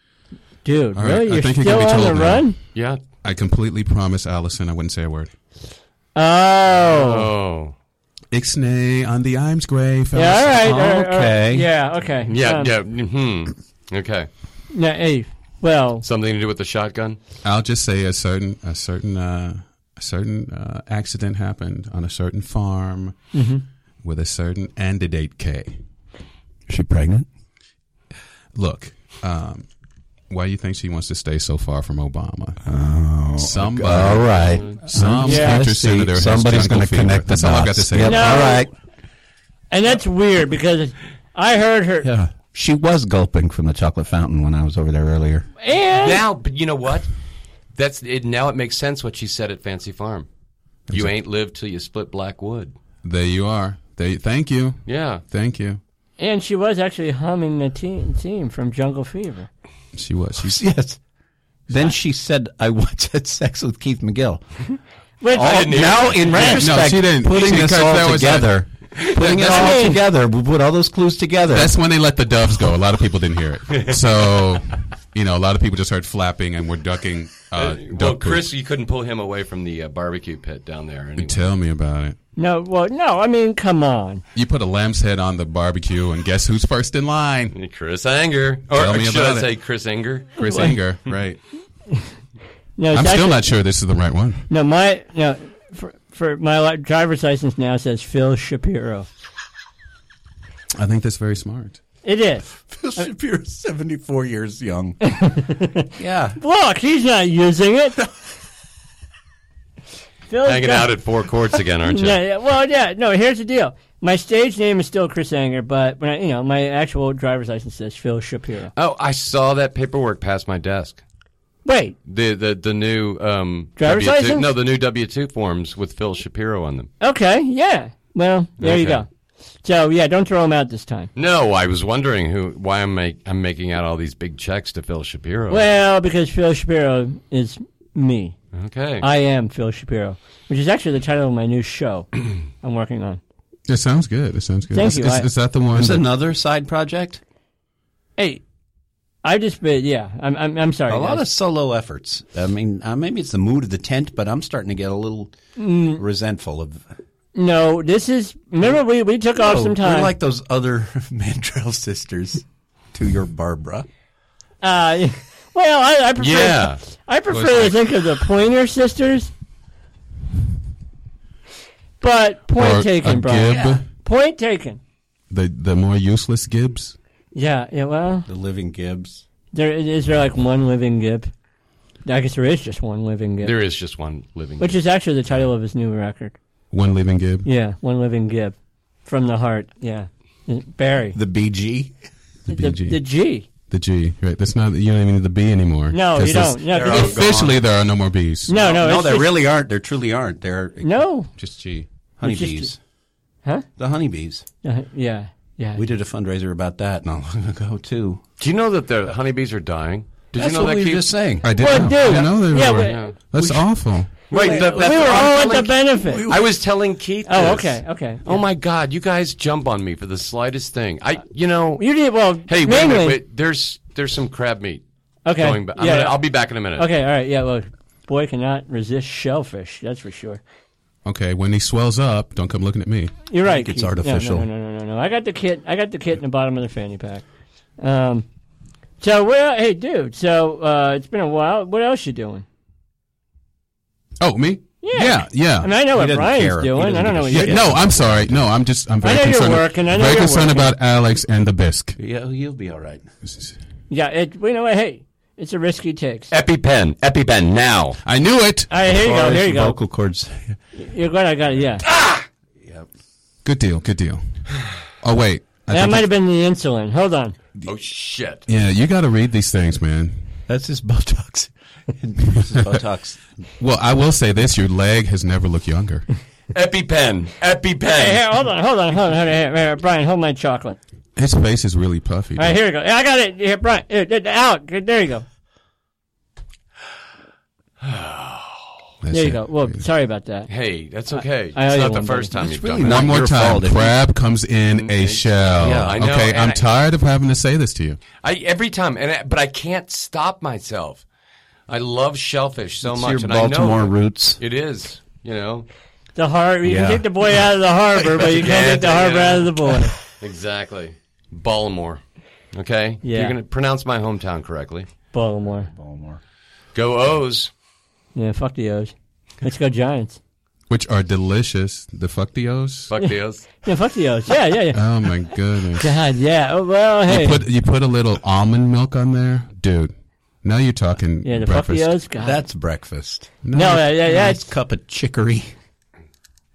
Speaker 3: dude.
Speaker 5: All right,
Speaker 3: Really?
Speaker 5: I
Speaker 3: You're
Speaker 5: think you
Speaker 3: still
Speaker 5: can be
Speaker 3: on the
Speaker 5: told now.
Speaker 3: run?
Speaker 2: yeah.
Speaker 5: I completely promised Allison I wouldn't say a word.
Speaker 3: Oh.
Speaker 2: Oh.
Speaker 5: Ixnay on the Imes grave. fellas.
Speaker 3: Yeah. All right. all right, all right.
Speaker 6: Okay.
Speaker 3: Yeah. Okay.
Speaker 2: Yeah.
Speaker 3: Um,
Speaker 2: yeah. Hmm. Okay.
Speaker 3: No, hey. Well.
Speaker 2: Something to do with the shotgun.
Speaker 5: I'll just say a certain a certain uh, a certain uh, accident happened on a certain farm
Speaker 3: Mm-hmm.
Speaker 5: with a certain candidate K.
Speaker 6: Is she pregnant?
Speaker 5: Look, um, why do you think she wants to stay so far from Obama?
Speaker 6: Oh,
Speaker 5: Somebody,
Speaker 6: all right.
Speaker 5: some
Speaker 3: Yeah.
Speaker 5: future
Speaker 6: Let's see.
Speaker 5: senator has
Speaker 6: Somebody's
Speaker 5: jungle
Speaker 6: gonna
Speaker 5: fever.
Speaker 6: connect the
Speaker 5: That's all I've got to
Speaker 6: dots.
Speaker 5: say.
Speaker 6: Yep.
Speaker 3: No.
Speaker 6: All right.
Speaker 3: And that's weird because I heard her.
Speaker 4: Yeah. She was gulping from the chocolate fountain when I was over there earlier.
Speaker 3: And
Speaker 2: Now, but you know what? That's it. Now it makes sense what she said at Fancy Farm. You ain't lived till you split black wood.
Speaker 5: There you are. They, thank you.
Speaker 2: Yeah.
Speaker 5: Thank you.
Speaker 3: and she was actually humming the team, team from Jungle Fever.
Speaker 5: She was. She's,
Speaker 4: Yes. Then she said, I once had sex with Keith McGill.
Speaker 3: Which,
Speaker 4: All, now, in retrospect,
Speaker 5: no, she didn't.
Speaker 4: putting
Speaker 5: She-
Speaker 4: this
Speaker 5: because
Speaker 4: all
Speaker 5: that was
Speaker 4: together, putting it
Speaker 5: That's
Speaker 4: all
Speaker 3: me.
Speaker 4: together, we put all those clues together.
Speaker 5: That's when they let the doves go. A lot of people didn't hear it. So, you know, a lot of people just heard flapping and were ducking. Uh,
Speaker 2: well,
Speaker 5: duck poop.
Speaker 2: Chris, you couldn't pull him away from the uh, barbecue pit down there. Anyway.
Speaker 5: Tell me about it.
Speaker 3: no, well, no, I mean, come on.
Speaker 5: You put a lamb's head on the barbecue, and guess who's first in line?
Speaker 2: Chris Anger. Or,
Speaker 5: Tell
Speaker 2: or
Speaker 5: me
Speaker 2: should
Speaker 5: about
Speaker 2: I
Speaker 5: it.
Speaker 2: say Chris Anger?
Speaker 5: Chris Anger, right?
Speaker 3: No, it's
Speaker 5: I'm
Speaker 3: actually,
Speaker 5: still not sure this is the right one.
Speaker 3: No, my no, for, for my li- driver's license now says Phil Shapiro.
Speaker 5: I think that's very smart.
Speaker 3: It is.
Speaker 4: Phil Shapiro's seventy-four years young. Yeah.
Speaker 3: Look, he's not using it. Phil's
Speaker 2: Hanging
Speaker 3: got-
Speaker 2: out at Four Courts again, aren't you?
Speaker 3: Yeah, yeah, well, yeah. No, here's the deal. My stage name is still Chris Anger, but when I, you know, my actual driver's license says Phil Shapiro.
Speaker 2: Oh, I saw that paperwork pass my desk.
Speaker 3: Wait,
Speaker 2: The the the new um
Speaker 3: Driver's
Speaker 2: W two,
Speaker 3: license?
Speaker 2: no, the new W two forms with Phil Shapiro on them.
Speaker 3: okay, yeah. Well, there you
Speaker 2: Okay.
Speaker 3: go. So yeah, don't throw him out this time.
Speaker 2: No, I was wondering who why I'm make, I'm making out all these big checks to Phil Shapiro.
Speaker 3: Well, because Phil Shapiro is me.
Speaker 2: okay.
Speaker 3: I am Phil Shapiro, which is actually the title of my new show I'm working on.
Speaker 5: It sounds good. It sounds good.
Speaker 3: Thank
Speaker 5: is,
Speaker 3: you.
Speaker 5: Is,
Speaker 3: I-
Speaker 5: is that the one?
Speaker 4: There's
Speaker 5: that-
Speaker 4: another side project.
Speaker 3: Hey, I just been yeah. I'm I'm, I'm sorry.
Speaker 4: A lot
Speaker 3: guys.
Speaker 4: of solo efforts. I mean, uh, maybe it's the mood of the tent, but I'm starting to get a little
Speaker 3: Mm.
Speaker 4: resentful of.
Speaker 3: No, this is. Remember, we we took off
Speaker 4: Oh,
Speaker 3: some time.
Speaker 4: We're like those other Mandrell sisters to your Barbara.
Speaker 3: Uh, well, I, I prefer.
Speaker 2: Yeah.
Speaker 3: I prefer to think of the Pointer Sisters. But point
Speaker 5: or
Speaker 3: taken,
Speaker 5: a
Speaker 3: Brian.
Speaker 5: Gib,
Speaker 3: Yeah. Point taken.
Speaker 5: the the more useless Gibbs.
Speaker 3: Yeah, yeah. Well,
Speaker 4: The Living Gibbs.
Speaker 3: there is there like one living Gib. I guess there is just one living Gib,
Speaker 2: There is just one living.
Speaker 3: which is actually the title of his new record.
Speaker 5: One living Gib.
Speaker 3: Yeah, one living Gib, from the heart. Yeah, Barry.
Speaker 4: The B G.
Speaker 5: The
Speaker 3: The,
Speaker 5: B G.
Speaker 3: the G.
Speaker 5: The G. Right. That's not. You don't even need the B anymore.
Speaker 3: No,
Speaker 5: 'Cause
Speaker 3: you
Speaker 5: this-
Speaker 3: don't. No,
Speaker 4: they're
Speaker 3: 'cause
Speaker 4: all
Speaker 3: it-
Speaker 5: Officially, there are no more B's.
Speaker 3: no, no.
Speaker 4: No,
Speaker 3: it's
Speaker 4: they
Speaker 3: just-
Speaker 4: really aren't. They truly aren't. They're
Speaker 3: No.
Speaker 5: Just G.
Speaker 4: honeybees.
Speaker 3: just- Huh?
Speaker 4: The honeybees.
Speaker 3: Uh, yeah, yeah.
Speaker 4: We did a fundraiser about that not long ago too.
Speaker 2: Do you know that the honeybees are dying? Did
Speaker 4: That's
Speaker 2: you know
Speaker 4: what
Speaker 2: that?
Speaker 4: we were
Speaker 2: Keith?
Speaker 4: just saying.
Speaker 5: I did.
Speaker 3: Well,
Speaker 5: not
Speaker 3: dude,
Speaker 5: I know they
Speaker 3: yeah,
Speaker 5: were.
Speaker 3: but-
Speaker 2: Yeah.
Speaker 5: That's awful.
Speaker 2: Wait,
Speaker 3: we,
Speaker 2: that, that's
Speaker 3: we were
Speaker 2: what I'm
Speaker 3: all at
Speaker 2: telling
Speaker 3: the benefit.
Speaker 2: I was telling Keith.
Speaker 3: Oh,
Speaker 2: this.
Speaker 3: okay, okay.
Speaker 2: Oh my God! You guys jump on me for the slightest thing. I, you know.
Speaker 3: You did well.
Speaker 2: Hey, wait a
Speaker 3: mainly,
Speaker 2: minute. Wait, there's there's some crab meat.
Speaker 3: Okay.
Speaker 2: Going back. I'm
Speaker 3: yeah.
Speaker 2: gonna, I'll be back in a minute.
Speaker 3: Okay. All right. Yeah. Well, boy cannot resist shellfish. That's for sure.
Speaker 5: Okay, when he swells up, don't come looking at me.
Speaker 3: You're right.
Speaker 4: it's
Speaker 3: Keith.
Speaker 4: artificial.
Speaker 3: No, no, no, no, no, no. I got the kit. I got the kit in the bottom of the fanny pack. Um. So well, hey, dude. So uh, it's been a while. What else you doing?
Speaker 5: Oh, me?
Speaker 3: Yeah.
Speaker 5: Yeah, yeah.
Speaker 3: I mean, I know what
Speaker 4: doesn't
Speaker 3: Brian's
Speaker 4: care. He
Speaker 3: doing.
Speaker 4: doesn't
Speaker 3: I don't know
Speaker 4: give
Speaker 3: what
Speaker 4: a
Speaker 3: you're
Speaker 5: Yeah,
Speaker 3: doing.
Speaker 5: no, I'm sorry. No, I'm just I'm very
Speaker 3: I know you're
Speaker 5: concerned.
Speaker 3: working. I know
Speaker 5: very
Speaker 3: you're
Speaker 5: concerned
Speaker 3: working.
Speaker 5: about Alex and the bisque.
Speaker 4: Yeah, you'll be all right.
Speaker 3: Yeah. It. You know what? Hey, it's a risky takes.
Speaker 2: EpiPen, EpiPen now.
Speaker 5: I knew it.
Speaker 3: All right. Here you
Speaker 4: As
Speaker 3: go.
Speaker 4: far
Speaker 3: Here
Speaker 4: as
Speaker 3: you go.
Speaker 4: Vocal cords.
Speaker 3: You're glad I got it. Yeah.
Speaker 5: Good deal. Good deal. Oh wait, I
Speaker 3: That
Speaker 5: think
Speaker 3: might
Speaker 5: I-
Speaker 3: have been the insulin. Hold on.
Speaker 2: Oh shit!
Speaker 5: Yeah, you got to read these things, man.
Speaker 4: That's his Botox. This is Botox.
Speaker 5: Well, I will say this: your leg has never looked younger.
Speaker 2: EpiPen, EpiPen.
Speaker 3: Hey, here, hold on. Hold on. Hold on. Hold on. Here, here, Brian, hold my chocolate.
Speaker 5: His face is really puffy.
Speaker 3: All right, here we go. I got it. Here, Brian. Here, there- out. There you go.
Speaker 5: That's
Speaker 3: There you
Speaker 5: it.
Speaker 3: go. Well, sorry about that.
Speaker 2: Hey, that's okay.
Speaker 3: I owe
Speaker 2: it's
Speaker 3: you
Speaker 2: not the
Speaker 3: one,
Speaker 2: first
Speaker 3: buddy.
Speaker 2: time
Speaker 4: It's
Speaker 2: you've
Speaker 4: really
Speaker 2: done
Speaker 4: not
Speaker 5: One more
Speaker 4: your
Speaker 5: time.
Speaker 4: fault if you-
Speaker 5: Crab comes in a shell.
Speaker 2: Yeah, I know,
Speaker 5: Okay,
Speaker 2: and
Speaker 5: I'm
Speaker 2: I-
Speaker 5: tired of having to say this to you.
Speaker 2: I every time, and I, but I can't stop myself. I love shellfish so
Speaker 4: It's
Speaker 2: much,
Speaker 4: your
Speaker 2: and
Speaker 4: Baltimore
Speaker 2: I know
Speaker 4: roots.
Speaker 2: it is. You know
Speaker 3: The harbor. You
Speaker 4: Yeah.
Speaker 3: can take the boy out of the harbor, but you can't
Speaker 2: Yeah,
Speaker 3: take the
Speaker 2: yeah.
Speaker 3: harbor out of the boy.
Speaker 2: exactly. Baltimore. Okay.
Speaker 3: Yeah.
Speaker 2: You're gonna pronounce my hometown correctly.
Speaker 3: Baltimore.
Speaker 4: Baltimore.
Speaker 2: Go O's.
Speaker 3: Yeah. Fuck the O's. Let's go Giants.
Speaker 5: Which are delicious. The fuck the O's.
Speaker 2: Fuck the O's.
Speaker 3: Yeah. Fuck the O's. Yeah. Yeah. Yeah.
Speaker 5: Oh my goodness.
Speaker 3: God. Yeah. Oh, well. Hey.
Speaker 5: You put you put a little almond milk on there, dude. Now you're talking
Speaker 3: yeah. The
Speaker 5: breakfast.
Speaker 3: fuck the O's. God.
Speaker 4: That's breakfast.
Speaker 3: no. Yeah. Yeah. yeah
Speaker 4: Nice
Speaker 3: it's,
Speaker 4: cup of chicory.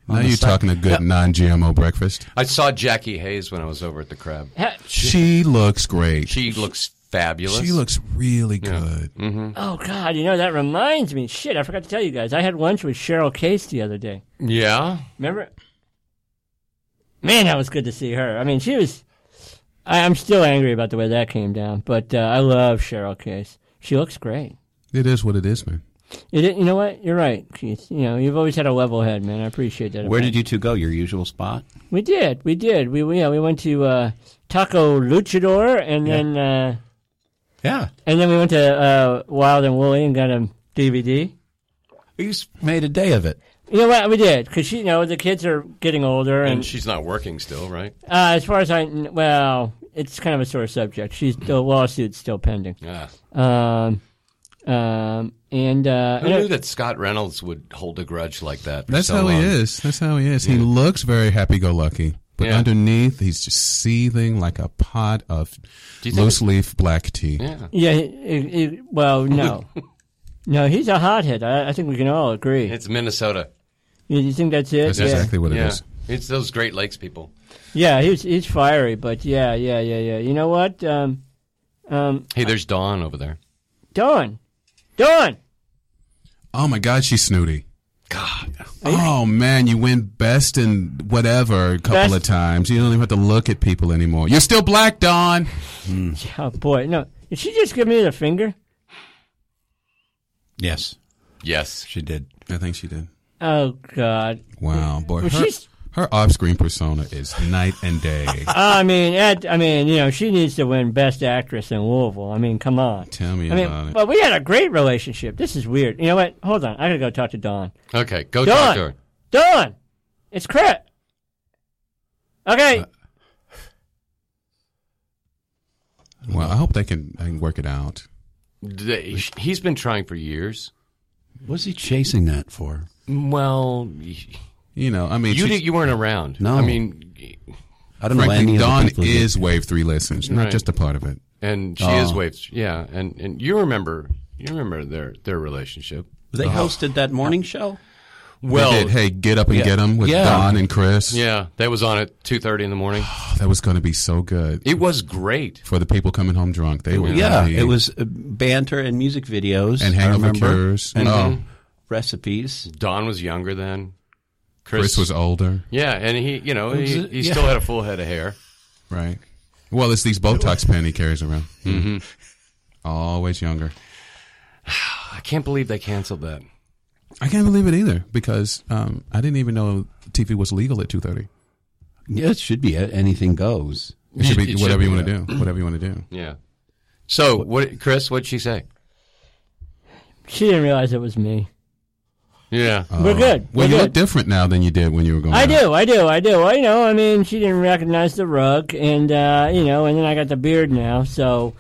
Speaker 5: Now
Speaker 4: the
Speaker 5: you're
Speaker 4: side.
Speaker 5: talking a good non-G M O breakfast.
Speaker 2: I saw Jackie Hayes when I was over at the Crab.
Speaker 3: Ha-
Speaker 5: She looks great.
Speaker 2: She looks fabulous.
Speaker 5: She looks really good.
Speaker 3: Oh God, you know that reminds me. Shit, I forgot to tell you guys. I had lunch with Cheryl Case the other day.
Speaker 2: Yeah.
Speaker 3: Remember? Man, that was good to see her. I mean, she was. I, I'm still angry about the way that came down, but uh, I love Cheryl Case. She looks great.
Speaker 5: It is what it is, man.
Speaker 3: It, you know what? You're right, Keith. You know, you've always had a level head, man. I appreciate that.
Speaker 4: Where did you two go? Your usual spot?
Speaker 3: We did. We did. We, we yeah. We went to uh, Taco Luchador, and
Speaker 4: Yeah.
Speaker 3: then uh,
Speaker 4: Yeah.
Speaker 3: and then we went to uh, Wild and Woolly and got a D V D.
Speaker 4: You made a day of it.
Speaker 3: You know what? We did because you know the kids are getting older, and,
Speaker 2: And she's not working still, right?
Speaker 3: uh, as far as I kn- well, it's kind of a sore subject. She's the lawsuit's still pending.
Speaker 2: Yeah.
Speaker 3: Um, um, and uh,
Speaker 2: Who
Speaker 3: and
Speaker 2: knew
Speaker 3: it-
Speaker 2: that Scott Reynolds would hold a grudge like that? for
Speaker 5: That's
Speaker 2: so
Speaker 5: how
Speaker 2: long?
Speaker 5: he is. That's how he is. He looks very happy-go-lucky, but
Speaker 2: Yeah.
Speaker 5: underneath, he's just seething like a pot of
Speaker 2: Do you think-
Speaker 5: loose-leaf black tea.
Speaker 2: Yeah.
Speaker 3: yeah, he, he, he- well, no, no, he's a hothead. I, I think we can all agree.
Speaker 2: It's Minnesota.
Speaker 3: You, you think that's it?
Speaker 5: That's
Speaker 3: yeah.
Speaker 5: exactly what it
Speaker 2: yeah.
Speaker 5: is.
Speaker 2: It's those Great Lakes people.
Speaker 3: Yeah, he's he's fiery, but yeah, yeah, yeah, yeah. You know what? Um, um,
Speaker 2: Hey, there's Dawn over there.
Speaker 3: Dawn, Dawn.
Speaker 5: Oh, my God, she's snooty.
Speaker 2: God.
Speaker 5: Oh, man, you win best in whatever a couple
Speaker 3: Best-
Speaker 5: of times. You don't even have to look at people anymore. You're still black, Dawn.
Speaker 3: Oh boy, no. Did she just give me the finger?
Speaker 4: Yes,
Speaker 2: Yes.
Speaker 4: she did.
Speaker 5: I think she did.
Speaker 3: Oh God.
Speaker 5: Wow, boy.
Speaker 3: Well,
Speaker 5: Her,
Speaker 3: she's.
Speaker 5: her off-screen persona is night and day.
Speaker 3: I mean, at, I mean, you know, she needs to win Best Actress in Louisville. I mean, come on.
Speaker 5: Tell me
Speaker 3: I mean,
Speaker 5: about it.
Speaker 3: but we had a great relationship. This is weird. You know what? Hold on. I gotta go talk to Dawn.
Speaker 2: Okay, go
Speaker 3: Dawn.
Speaker 2: talk to her.
Speaker 3: Dawn, it's Chris. Okay.
Speaker 5: Uh, Well, I hope they can, they can work it out.
Speaker 2: They- He's been trying for years.
Speaker 4: What's he chasing that for?
Speaker 2: Well,
Speaker 5: You know, I mean,
Speaker 2: you
Speaker 5: she's-
Speaker 2: did, you weren't around.
Speaker 4: No.
Speaker 2: I mean,
Speaker 4: I don't know
Speaker 5: frankly,
Speaker 4: any of the
Speaker 5: Dawn
Speaker 4: people who-
Speaker 5: is Wave Three listens, not
Speaker 2: Right.
Speaker 5: just a part of it.
Speaker 2: and she
Speaker 4: Oh.
Speaker 2: is waves. Yeah, and and you remember you remember their their relationship.
Speaker 4: They hosted that morning show.
Speaker 2: Well,
Speaker 5: They did, hey, get up and
Speaker 4: Yeah.
Speaker 5: get 'em with
Speaker 4: Yeah.
Speaker 5: Don and Chris.
Speaker 2: yeah, that was on at two thirty in the morning.
Speaker 5: Oh, that was going to be so good
Speaker 2: It was great.
Speaker 5: for the people coming home drunk. They were
Speaker 4: Yeah,
Speaker 5: gonna be-
Speaker 4: it was uh, banter and music videos
Speaker 5: and
Speaker 4: I
Speaker 5: hangover
Speaker 4: remember,
Speaker 5: cures.
Speaker 4: and
Speaker 5: Oh,
Speaker 4: recipes.
Speaker 2: Dawn was younger then.
Speaker 5: Chris was older,
Speaker 2: Yeah, and he, you know,
Speaker 4: Was
Speaker 2: he,
Speaker 4: it?
Speaker 2: he
Speaker 4: Yeah.
Speaker 2: still had a full head of hair.
Speaker 5: right? Well, it's these Botox pen he carries around.
Speaker 2: Mm-hmm.
Speaker 5: Always younger.
Speaker 2: I can't believe they canceled that.
Speaker 5: I can't believe it either because um, I didn't even know T V was legal at two thirty.
Speaker 4: Yeah, it should be. Anything goes.
Speaker 5: It should be
Speaker 2: It should
Speaker 5: whatever
Speaker 2: be
Speaker 5: you want
Speaker 2: that.
Speaker 5: to do. Whatever you want to do.
Speaker 2: Yeah. So, what, Chris? What'd she say?
Speaker 3: She didn't realize it was me.
Speaker 2: Yeah.
Speaker 3: We're good.
Speaker 5: Well,
Speaker 3: We're
Speaker 5: you
Speaker 3: good.
Speaker 5: look different now than you did when you were going.
Speaker 3: I
Speaker 5: out.
Speaker 3: do, I do, I do. Well, you know, I mean, she didn't recognize the rug, and uh, you know, and then I got the beard now, so.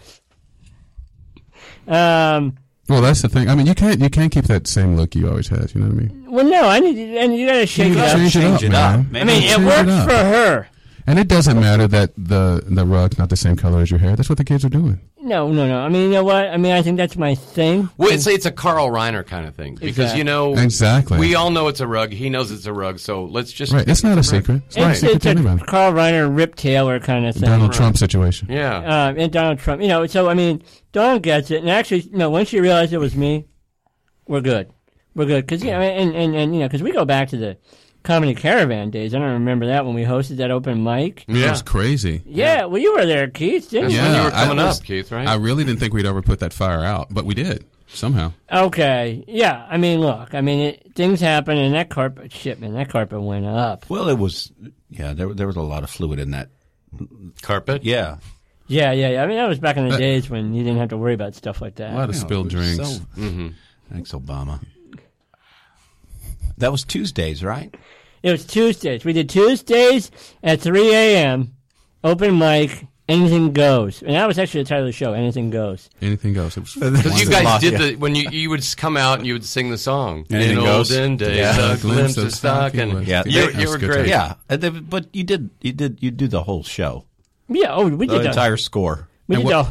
Speaker 3: Um.
Speaker 5: Well, that's the thing. I mean, you can't you can't keep that same look you always had. You know what I mean?
Speaker 3: Well, no, I need, and you gotta shake
Speaker 5: You
Speaker 3: it
Speaker 5: gotta
Speaker 3: up.
Speaker 5: change it up,
Speaker 4: Change it
Speaker 5: man.
Speaker 4: up.
Speaker 3: I mean, it
Speaker 5: Change it
Speaker 3: works
Speaker 5: up.
Speaker 3: for her.
Speaker 5: And it doesn't matter that the the rug's not the same color as your hair. That's what the kids are doing.
Speaker 3: No, no, no. I mean, you know what? I mean, I think that's my thing.
Speaker 2: Well, it's it's a Carl Reiner kind of thing because
Speaker 3: Exactly.
Speaker 2: you know
Speaker 5: Exactly.
Speaker 2: we all know it's a rug. He knows it's a rug, so let's just
Speaker 5: Right. It's not a secret. It's not a
Speaker 3: It's,
Speaker 5: secret
Speaker 3: it's
Speaker 5: to
Speaker 3: a
Speaker 5: anybody.
Speaker 3: Carl Reiner, Rip Taylor kind of thing.
Speaker 5: Donald Trump situation.
Speaker 2: Yeah.
Speaker 3: Um, and Donald Trump. You know, so I mean, Dawn gets it, and actually, you know, once she realized it was me, we're good. We're good because you know, and, and, and you know, because we go back to the Comedy Caravan days. I don't remember that when we hosted that open mic.
Speaker 5: It
Speaker 2: Yeah.
Speaker 5: was crazy.
Speaker 3: Yeah, well, you were there, Keith, didn't
Speaker 2: That's
Speaker 3: you?
Speaker 2: when you were
Speaker 5: I
Speaker 2: coming
Speaker 5: was-
Speaker 2: up, Keith, right?
Speaker 5: I really didn't think we'd ever put that fire out, but we did somehow.
Speaker 3: Okay, yeah. I mean, look, I mean, it, things happen, and that carpet, shit, man, that carpet went up.
Speaker 4: Well, it was. Yeah, there there was a lot of fluid in that.
Speaker 2: Carpet.
Speaker 4: Yeah.
Speaker 3: Yeah, yeah, yeah. I mean, that was back in the
Speaker 5: Uh,
Speaker 3: days when you didn't have to worry about stuff like that.
Speaker 5: A lot of
Speaker 4: Yeah,
Speaker 5: spilled
Speaker 4: it was
Speaker 5: drinks.
Speaker 4: so-
Speaker 2: Mm-hmm.
Speaker 4: Thanks, Obama. That was Tuesdays, right?
Speaker 3: It was Tuesdays. We did Tuesdays at three a.m. Open mic. Anything goes, and that was actually the title of the show. Anything goes.
Speaker 5: Anything goes. It was
Speaker 2: Because you
Speaker 5: wonderful.
Speaker 2: guys did
Speaker 4: Yeah.
Speaker 2: the when you you would come out and you would sing the song.
Speaker 4: Anything
Speaker 2: In
Speaker 4: goes.
Speaker 2: olden days,
Speaker 4: Yeah.
Speaker 2: a glimpse of stock, and
Speaker 4: Yeah,
Speaker 2: you,
Speaker 4: that
Speaker 2: you
Speaker 5: was
Speaker 2: were
Speaker 5: good
Speaker 2: great.
Speaker 5: time.
Speaker 4: Yeah, and then- but you did you did you do the whole show,
Speaker 3: Yeah. Oh, we
Speaker 4: the
Speaker 3: did the
Speaker 4: entire score.
Speaker 3: We
Speaker 5: And
Speaker 3: did
Speaker 5: what-
Speaker 3: the
Speaker 4: Yeah.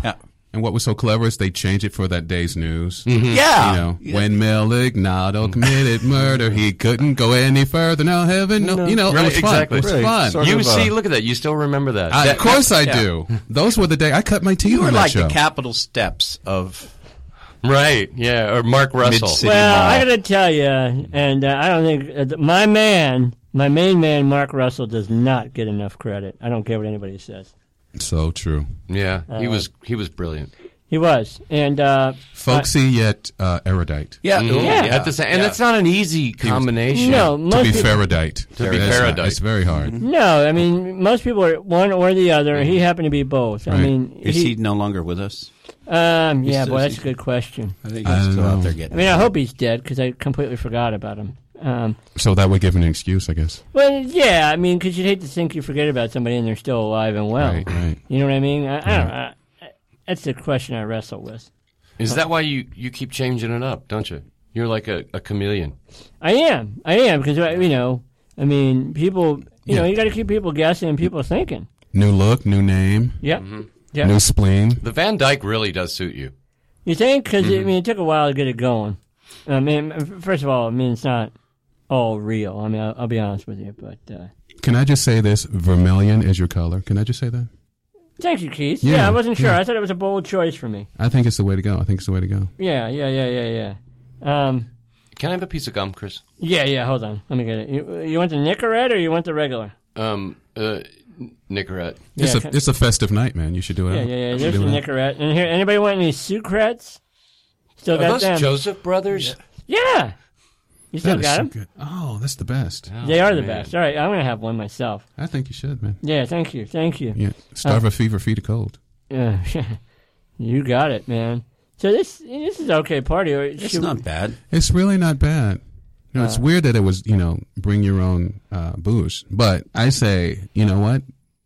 Speaker 5: And what was so clever is they changed it for that day's news.
Speaker 4: Yeah.
Speaker 5: You know, when Mel Ignado committed murder, he couldn't go any further. Now heaven, no, you know,
Speaker 2: Right,
Speaker 5: it was
Speaker 2: exactly.
Speaker 5: fun. It was
Speaker 4: Really,
Speaker 5: fun.
Speaker 4: sort
Speaker 2: You
Speaker 4: of, uh,
Speaker 2: see, look at that. You still remember that.
Speaker 5: I,
Speaker 2: That-
Speaker 5: of course I
Speaker 4: yeah.
Speaker 5: do. Those were the day I cut my teeth
Speaker 4: You were
Speaker 5: on that
Speaker 4: like
Speaker 5: show.
Speaker 4: the capital steps of
Speaker 2: Right, yeah, or Mark Russell.
Speaker 4: Mid-city.
Speaker 3: Well,
Speaker 4: Mall.
Speaker 3: I got to tell you, and uh, I don't think uh, my man, my main man, Mark Russell, does not get enough credit. I don't care what anybody says.
Speaker 5: So true.
Speaker 2: Yeah, he was he was brilliant.
Speaker 3: He was, and uh,
Speaker 5: Folksy yet uh, erudite.
Speaker 4: yeah,
Speaker 2: Mhm.
Speaker 4: ooh,
Speaker 3: Yeah.
Speaker 2: At the same, and
Speaker 4: yeah.
Speaker 2: that's not an easy combination.
Speaker 3: no,
Speaker 5: To
Speaker 3: most
Speaker 5: be
Speaker 3: people,
Speaker 5: Faradite.
Speaker 2: To be
Speaker 5: That's-
Speaker 2: Faradite.
Speaker 5: It's very hard.
Speaker 3: no, I mean most people are one or the other. He happened to be both. I
Speaker 5: Right.
Speaker 3: mean,
Speaker 4: Is he no longer with us?
Speaker 3: Um, yeah,
Speaker 4: still-
Speaker 3: boy, that's
Speaker 4: he's-
Speaker 3: a good question.
Speaker 4: I think
Speaker 5: I
Speaker 4: he's
Speaker 5: don't
Speaker 4: still
Speaker 5: know.
Speaker 4: out there
Speaker 3: I
Speaker 4: getting.
Speaker 3: mean, I hope he's dead because I completely forgot about him. Um,
Speaker 5: So that would give an excuse, I guess.
Speaker 3: well, yeah, I mean, because you'd hate to think you forget about somebody and they're still alive and well.
Speaker 5: Right, right.
Speaker 3: You know what I mean? I, I don't. I, that's the question I wrestle with.
Speaker 2: Is that why you, you keep changing it up, don't you? You're like a, a chameleon.
Speaker 3: I am. I am because you know. I mean, people. You know,
Speaker 5: Yeah.
Speaker 3: you got to keep people guessing and people thinking.
Speaker 5: New look, new name,
Speaker 3: Yep.
Speaker 2: Mm-hmm.
Speaker 3: Yep.
Speaker 5: new spleen.
Speaker 2: The Van Dyke really does suit you.
Speaker 3: You think? Because
Speaker 2: Mm-hmm.
Speaker 3: I mean, it took a while to get it going. I mean, f- first of all, I mean, it's not all real. I mean, I'll, I'll be honest with you, but uh,
Speaker 5: Can I just say this? Vermilion is your color. Can I just say that?
Speaker 3: thank you, Keith.
Speaker 5: Yeah,
Speaker 3: Yeah, I wasn't sure.
Speaker 5: yeah.
Speaker 3: I thought it was a bold choice for me.
Speaker 5: I think it's the way to go. I think it's the way to go.
Speaker 3: Yeah, yeah, yeah, yeah, yeah. Um,
Speaker 2: Can I have a piece of gum, Chris?
Speaker 3: yeah, yeah. Hold on, let me get it. You, you want the Nicorette or you want the regular?
Speaker 2: Um, uh, Nicorette.
Speaker 5: It's
Speaker 3: Yeah,
Speaker 5: a
Speaker 3: can-
Speaker 5: it's a festive night, man. You should do it.
Speaker 3: Yeah, yeah, yeah.
Speaker 5: You should
Speaker 3: There's
Speaker 5: do
Speaker 3: the
Speaker 5: it.
Speaker 3: Nicorette. And here, anybody want any Sucrettes? Still
Speaker 2: Are
Speaker 3: got
Speaker 2: those
Speaker 3: them?
Speaker 2: Joseph Brothers?
Speaker 3: Yeah. You still
Speaker 5: That is
Speaker 3: got
Speaker 5: so
Speaker 3: them?
Speaker 5: good. Oh, that's the best.
Speaker 2: Oh,
Speaker 3: They are the
Speaker 2: man.
Speaker 3: best. All right, I'm gonna have one myself.
Speaker 5: I think you should, man.
Speaker 3: Yeah, thank you, thank you.
Speaker 5: Yeah, starve a fever, feed a cold.
Speaker 3: Yeah, you got it, man. So this this is okay party. Or
Speaker 4: It's
Speaker 3: should-
Speaker 4: not bad.
Speaker 5: It's really not bad. You know, it's
Speaker 3: Uh,
Speaker 5: weird that it was, you know, bring your own uh, booze. But I say, you know what?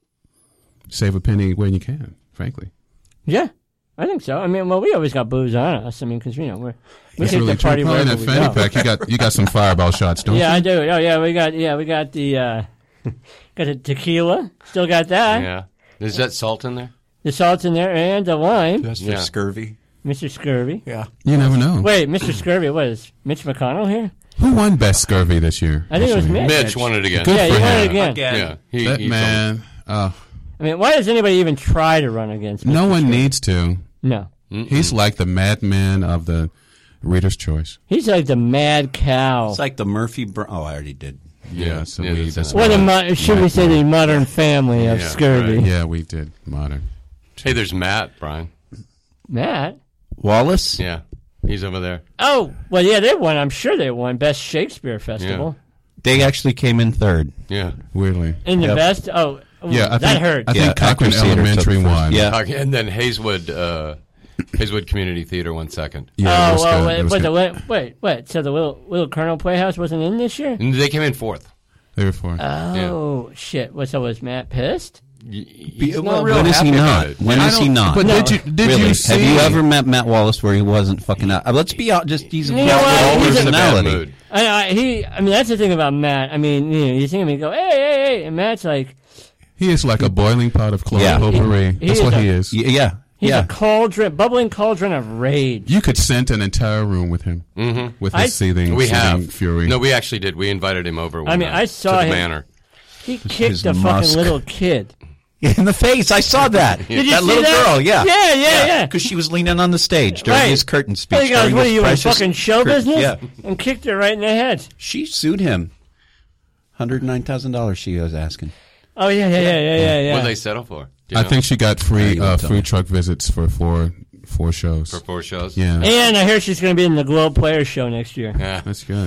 Speaker 5: Save a penny when you can, frankly.
Speaker 3: Yeah, I think so. I mean, well, we always got booze on us. I mean, because you know we're we
Speaker 5: That's
Speaker 3: take
Speaker 5: really
Speaker 3: the party
Speaker 5: true. Probably in
Speaker 3: wherever
Speaker 5: that
Speaker 3: we
Speaker 5: fanny
Speaker 3: go.
Speaker 5: pack, you got you got some fireball shots, don't
Speaker 3: Yeah,
Speaker 5: you?
Speaker 3: I do. Oh, yeah, we got yeah, we got the uh, got the tequila. Still got that.
Speaker 2: Yeah. Is that salt in there?
Speaker 3: The salt's in there and the lime.
Speaker 4: That's for
Speaker 2: Yeah.
Speaker 4: scurvy.
Speaker 3: Mister Scurvy.
Speaker 4: Yeah.
Speaker 5: You never know.
Speaker 3: Wait, Mister Scurvy. What is Mitch McConnell here?
Speaker 5: Who won Best Scurvy this year?
Speaker 3: I think it was
Speaker 5: Actually?
Speaker 3: Mitch.
Speaker 2: Mitch won it again.
Speaker 5: Good
Speaker 3: Yeah,
Speaker 5: for
Speaker 3: you won it
Speaker 5: him.
Speaker 3: again.
Speaker 4: Again.
Speaker 2: Yeah. He,
Speaker 5: That
Speaker 2: he's
Speaker 5: man. Uh,
Speaker 3: I mean, why does anybody even try to run against?
Speaker 5: no
Speaker 3: Mister
Speaker 5: one
Speaker 3: Scurvy?
Speaker 5: needs to.
Speaker 3: No,
Speaker 5: He's like the madman of the Reader's Choice.
Speaker 3: he's like the mad cow.
Speaker 4: It's like the Murphy. Br- oh, I already did.
Speaker 5: Yeah, so
Speaker 2: Yeah,
Speaker 5: we
Speaker 2: that's
Speaker 5: that's
Speaker 2: in it.
Speaker 3: Or the mo- should we say the modern family of
Speaker 2: Yeah,
Speaker 3: Scurvy?
Speaker 2: right.
Speaker 5: yeah, we did modern.
Speaker 2: Hey, there's Matt, Brian.
Speaker 3: Matt.
Speaker 4: Wallace.
Speaker 2: Yeah. He's over there.
Speaker 3: Oh, well, yeah, they won. I'm sure they won Best Shakespeare Festival.
Speaker 4: They actually came in third.
Speaker 2: Yeah.
Speaker 5: Weirdly,
Speaker 3: In the
Speaker 4: Yep.
Speaker 3: best? Oh, ooh,
Speaker 5: yeah. I
Speaker 3: that
Speaker 5: think,
Speaker 3: hurt.
Speaker 5: I think
Speaker 4: Yeah,
Speaker 5: Cochrane
Speaker 4: Actors Theater
Speaker 5: Elementary
Speaker 4: took first.
Speaker 5: won.
Speaker 4: Yeah.
Speaker 2: Okay, and then Hazelwood, uh, Hazelwood Community Theater won second.
Speaker 5: yeah. it
Speaker 3: oh,
Speaker 5: was
Speaker 3: well,
Speaker 5: good.
Speaker 3: wait,
Speaker 5: It was
Speaker 3: wait,
Speaker 5: good.
Speaker 3: the, wait, wait, wait. So the Little, Little Colonel Playhouse wasn't in this year?
Speaker 2: And they came in fourth.
Speaker 5: They were four.
Speaker 3: Oh, shit. What, so was Matt pissed?
Speaker 2: He's
Speaker 4: well,
Speaker 2: not real
Speaker 4: when is he
Speaker 2: happy about
Speaker 4: not?
Speaker 2: it.
Speaker 4: When
Speaker 5: I
Speaker 4: is he
Speaker 5: don't-
Speaker 4: not?
Speaker 5: But
Speaker 3: No.
Speaker 5: did you did
Speaker 4: really?
Speaker 5: you see?
Speaker 4: Have you ever met Matt Wallace where he wasn't fucking out? Uh, let's be out. Just he's a
Speaker 3: You know what?
Speaker 2: Always
Speaker 3: He's
Speaker 2: in a bad
Speaker 4: personality.
Speaker 2: mood.
Speaker 3: I, I, he, I mean, that's the thing about Matt. I mean, you know, you see him and you go, hey, hey, hey. And Matt's like,
Speaker 5: He is like a boiling pot of chlorine
Speaker 4: Yeah.
Speaker 5: potpourri.
Speaker 3: He- he
Speaker 5: That's
Speaker 3: is
Speaker 5: what
Speaker 3: a-
Speaker 5: he is.
Speaker 4: Y- Yeah.
Speaker 3: he's
Speaker 4: yeah.
Speaker 3: a cauldron, bubbling cauldron of rage.
Speaker 5: You could scent an entire room with him,
Speaker 2: Mm-hmm.
Speaker 5: with his
Speaker 3: I-
Speaker 5: seething,
Speaker 2: We
Speaker 5: seething
Speaker 2: have.
Speaker 5: fury.
Speaker 2: No, we actually did. We invited him over. One
Speaker 3: I mean,
Speaker 2: night
Speaker 3: I saw
Speaker 2: to the
Speaker 3: him-
Speaker 2: manor.
Speaker 3: He kicked
Speaker 4: his
Speaker 3: a
Speaker 4: musk.
Speaker 3: fucking little kid.
Speaker 4: In the face. I saw that.
Speaker 3: Did you
Speaker 4: that
Speaker 3: see
Speaker 4: little
Speaker 3: that?
Speaker 4: girl. Yeah.
Speaker 3: Yeah, yeah, yeah.
Speaker 4: Because she was leaning on the stage during
Speaker 3: Right.
Speaker 4: his curtain speech.
Speaker 3: He goes,
Speaker 4: during
Speaker 3: what are
Speaker 4: his
Speaker 3: you in
Speaker 4: precious
Speaker 3: fucking show
Speaker 4: curtain-
Speaker 3: business?
Speaker 4: Yeah.
Speaker 3: And kicked her right in the head.
Speaker 4: She sued him. one hundred nine thousand dollars she was asking.
Speaker 3: Oh, yeah, yeah, yeah, yeah, yeah. yeah.
Speaker 2: What did they settle for? Do you
Speaker 5: I
Speaker 2: know?
Speaker 5: think she got
Speaker 4: Yeah,
Speaker 5: free
Speaker 4: you
Speaker 5: uh,
Speaker 4: won't tell me.
Speaker 5: food truck visits for four four shows.
Speaker 2: for four shows.
Speaker 5: Yeah,
Speaker 3: And I hear she's going to be in the Globe Players show next year.
Speaker 2: Yeah.
Speaker 5: that's good.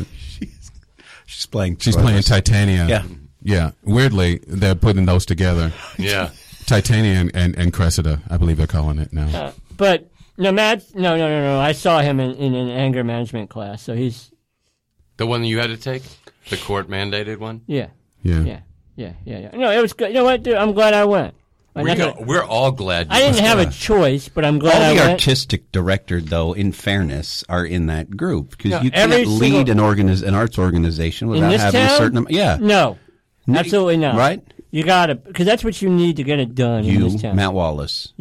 Speaker 4: She's playing.
Speaker 5: She's playing Titania.
Speaker 4: Yeah.
Speaker 5: yeah. Weirdly, they're putting those together.
Speaker 2: Yeah.
Speaker 5: Titania and, and, and Cressida, I believe they're calling it now.
Speaker 3: Uh, but, no, Matt, no, no, no, no. I saw him in, in an anger management class. So he's,
Speaker 2: The one that you had to take? The court mandated one?
Speaker 3: yeah,
Speaker 5: yeah.
Speaker 3: yeah, yeah, yeah, yeah. No, it was good. You know what, dude? I'm glad I went. I'm
Speaker 2: We're,
Speaker 3: not
Speaker 2: go-
Speaker 3: gonna-
Speaker 2: we're all glad you
Speaker 3: I didn't
Speaker 2: went.
Speaker 3: have a choice, but I'm glad
Speaker 4: All
Speaker 3: I
Speaker 4: the
Speaker 3: went.
Speaker 4: artistic director, though, in fairness, are in that group because
Speaker 3: No,
Speaker 4: you
Speaker 3: every
Speaker 4: can't lead
Speaker 3: single-
Speaker 4: an organiz- an arts organization
Speaker 3: in
Speaker 4: without
Speaker 3: this
Speaker 4: having
Speaker 3: town?
Speaker 4: a certain. am- Yeah,
Speaker 3: No, absolutely not.
Speaker 4: Right?
Speaker 3: You got to, because that's what you need to get it done in
Speaker 4: You,
Speaker 3: this town.
Speaker 4: Matt Wallace.
Speaker 3: Yeah.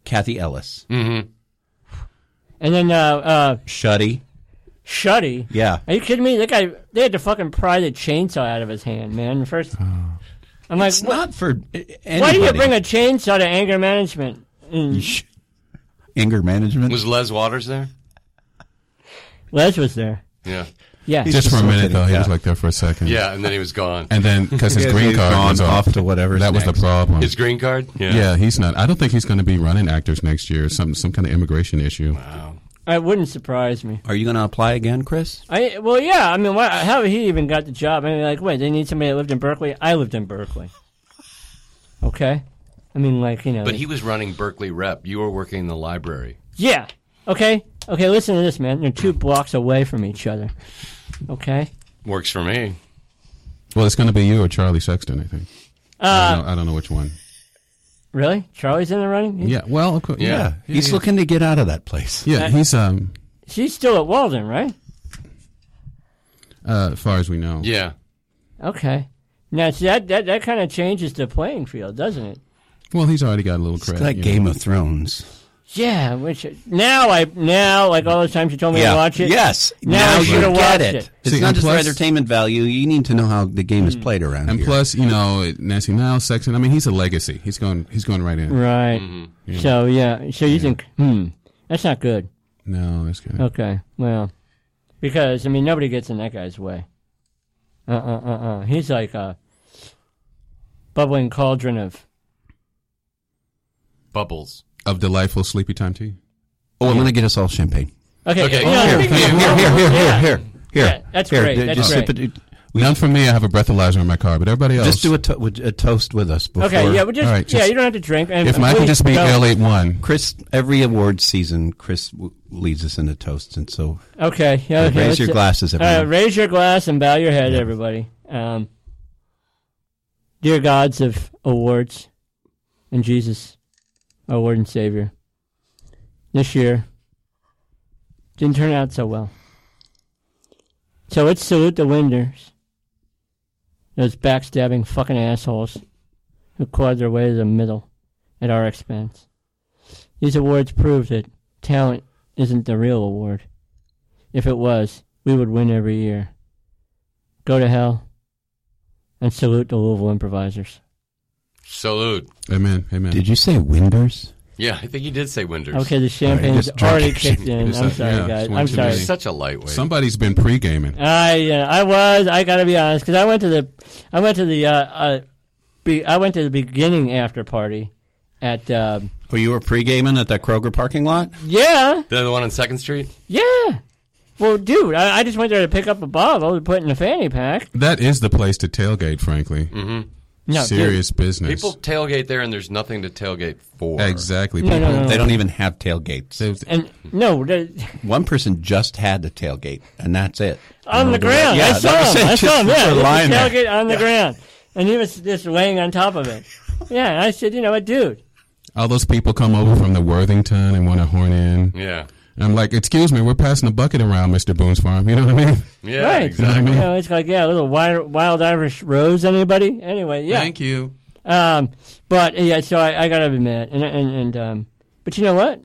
Speaker 4: Kathy Ellis.
Speaker 2: Mm-hmm.
Speaker 3: And then uh, uh,
Speaker 4: Shuddy.
Speaker 3: Shuddy.
Speaker 4: Yeah.
Speaker 3: Are you kidding me? That guy, they had to fucking pry the chainsaw out of his hand, man. First, I'm like,
Speaker 4: It's
Speaker 3: what-
Speaker 4: not for anybody.
Speaker 3: why do you bring a chainsaw to anger management? Mm.
Speaker 6: Anger management.
Speaker 2: Was Les Waters there?
Speaker 3: Les was there.
Speaker 2: Yeah.
Speaker 3: Yeah.
Speaker 5: Just for a minute, though. He
Speaker 6: Yeah.
Speaker 5: was like there for a second.
Speaker 2: Yeah, and then he was gone.
Speaker 5: And then, because his
Speaker 6: Yeah,
Speaker 5: green
Speaker 6: he's
Speaker 5: card
Speaker 6: gone
Speaker 5: was
Speaker 6: off
Speaker 5: off
Speaker 6: to whatever's
Speaker 5: That was
Speaker 6: next.
Speaker 5: the problem.
Speaker 2: His green card?
Speaker 5: yeah. he's not. I don't think he's going to be running actors next year. Some some kind of immigration issue.
Speaker 2: Wow.
Speaker 3: It wouldn't surprise me.
Speaker 4: Are you going to apply again, Chris?
Speaker 3: I well, yeah. I mean, why, how he even got the job? I mean, like, wait, they need somebody that lived in Berkeley. I lived in Berkeley. Okay, I mean, like, you know.
Speaker 2: But he was running Berkeley Rep. You were working in the library.
Speaker 3: Yeah. Okay. Okay. Listen to this, man. They're two blocks away from each other. Okay.
Speaker 2: Works for me.
Speaker 5: Well, it's going to be you or Charlie Sexton, I think. I,
Speaker 3: Uh,
Speaker 5: don't know, I don't know which one.
Speaker 3: really? Charlie's in the running? He-
Speaker 5: Yeah, well, of course,
Speaker 2: Yeah.
Speaker 5: yeah.
Speaker 6: Yeah, he's looking to get out of that place.
Speaker 5: Yeah, he's, um,
Speaker 3: She's still at Walden, right?
Speaker 5: uh, as far as we know.
Speaker 2: Yeah.
Speaker 3: Okay. Now, see, that that, that kind of changes the playing field, doesn't it?
Speaker 5: Well, he's already got a little
Speaker 6: It's
Speaker 5: credit.
Speaker 6: like
Speaker 5: you
Speaker 6: Game
Speaker 5: know.
Speaker 6: of Thrones.
Speaker 3: Yeah. Which now I now like all those times you told me to watch it.
Speaker 4: Yes.
Speaker 3: Now
Speaker 4: Now,
Speaker 3: I
Speaker 4: you
Speaker 3: should've
Speaker 4: get
Speaker 3: watched
Speaker 4: it.
Speaker 3: it.
Speaker 4: It's
Speaker 5: See,
Speaker 4: not
Speaker 5: and
Speaker 4: just for
Speaker 5: plus-
Speaker 4: entertainment value. You need to know how the game is played around
Speaker 5: And
Speaker 4: here.
Speaker 5: plus, you know, Nancy Niles, Sexton, I mean, he's a legacy. He's going He's going right in.
Speaker 3: Right.
Speaker 2: Mm-hmm.
Speaker 3: So yeah. So you think, hmm, that's not good.
Speaker 5: No, that's good.
Speaker 3: Okay. Well, because I mean nobody gets in that guy's way. Uh uh uh uh. He's like a bubbling cauldron of.
Speaker 2: Bubbles.
Speaker 5: Of delightful sleepy time tea.
Speaker 6: Oh, I'm going to get us all champagne.
Speaker 3: Okay.
Speaker 2: Okay.
Speaker 3: you know,
Speaker 2: Here,
Speaker 3: speaking
Speaker 6: Here,
Speaker 3: of
Speaker 6: here, here,
Speaker 3: bubbles,
Speaker 6: here,
Speaker 3: yeah.
Speaker 6: here, here, here.
Speaker 3: Yeah, that's
Speaker 6: Here,
Speaker 3: great,
Speaker 6: d-
Speaker 3: that's
Speaker 6: just
Speaker 3: great.
Speaker 6: sip it.
Speaker 5: None for me. I have a breathalyzer in my car, but everybody else.
Speaker 6: Just do a, to- would- a toast with us before.
Speaker 3: Okay. Yeah. We just.
Speaker 5: All right,
Speaker 3: yeah.
Speaker 5: just-
Speaker 3: You don't have to drink. And
Speaker 5: if mine
Speaker 3: please
Speaker 5: can just be
Speaker 3: don't.
Speaker 5: L eighty-one.
Speaker 6: Chris, every award season, Chris w- leads us into toasts, and so
Speaker 3: Okay. Yeah. Okay.
Speaker 6: raise
Speaker 3: let's
Speaker 6: your
Speaker 3: do-
Speaker 6: glasses,
Speaker 3: Uh,
Speaker 6: everyone.
Speaker 3: raise your glass and bow your head, everybody. Um, dear gods of awards, and Jesus, our Lord and Savior, this year didn't turn out so well. So let's salute the winners, those backstabbing fucking assholes who clawed their way to the middle at our expense. These awards prove that talent isn't the real award. If it was, we would win every year. Go to hell and salute the Louisville improvisers.
Speaker 2: Salute.
Speaker 5: Amen. Amen.
Speaker 6: Did you say Winders?
Speaker 2: Yeah, I think you did say Winders.
Speaker 3: Okay, the champagne's
Speaker 6: just drank
Speaker 3: already
Speaker 6: it.
Speaker 3: kicked in.
Speaker 5: Just
Speaker 3: I'm
Speaker 5: like-
Speaker 3: sorry,
Speaker 5: yeah,
Speaker 3: guys.
Speaker 5: just one
Speaker 3: I'm
Speaker 5: too
Speaker 3: sorry.
Speaker 5: many.
Speaker 2: He's such a lightweight.
Speaker 5: Somebody's been pre-gaming.
Speaker 3: I uh, I was. I got to be honest, because I went to the I went to the uh, uh, be, I went to the beginning after party at uh,
Speaker 4: Oh, you were pre-gaming at that Kroger parking lot?
Speaker 3: yeah
Speaker 2: The one on Second Street?
Speaker 3: yeah. Well, dude, I, I just went there to pick up a bottle to put in a fanny pack.
Speaker 5: That is the place to tailgate, frankly.
Speaker 2: Mm-hmm.
Speaker 3: No,
Speaker 5: Serious business.
Speaker 2: People tailgate there, and there's nothing to tailgate for.
Speaker 5: Exactly.
Speaker 3: No, no,
Speaker 5: People-
Speaker 3: no.
Speaker 4: They don't even have tailgates.
Speaker 5: There's-
Speaker 3: And no, the-
Speaker 4: One person just had the tailgate, and that's it.
Speaker 3: on the ground.
Speaker 4: Yeah,
Speaker 3: I saw
Speaker 4: that was
Speaker 3: him.
Speaker 4: it.
Speaker 3: I saw him.
Speaker 4: Just
Speaker 3: Yeah,
Speaker 4: a
Speaker 3: he was
Speaker 4: line there.
Speaker 3: tailgate on the ground, and he was just laying on top of it. Yeah, and I said, you know what, dude?
Speaker 5: all those people come over from the Worthington and want to horn in.
Speaker 2: Yeah.
Speaker 5: And I'm like, excuse me, we're passing the bucket around, Mister Boone's farm. You know what I mean?
Speaker 2: Yeah,
Speaker 3: Right.
Speaker 2: exactly.
Speaker 3: You know, it's like, yeah, a little wild, wild Irish rose. Anybody? Anyway, yeah.
Speaker 5: Thank you.
Speaker 3: Um, but yeah, so I, I gotta admit, and and and um, but you know what?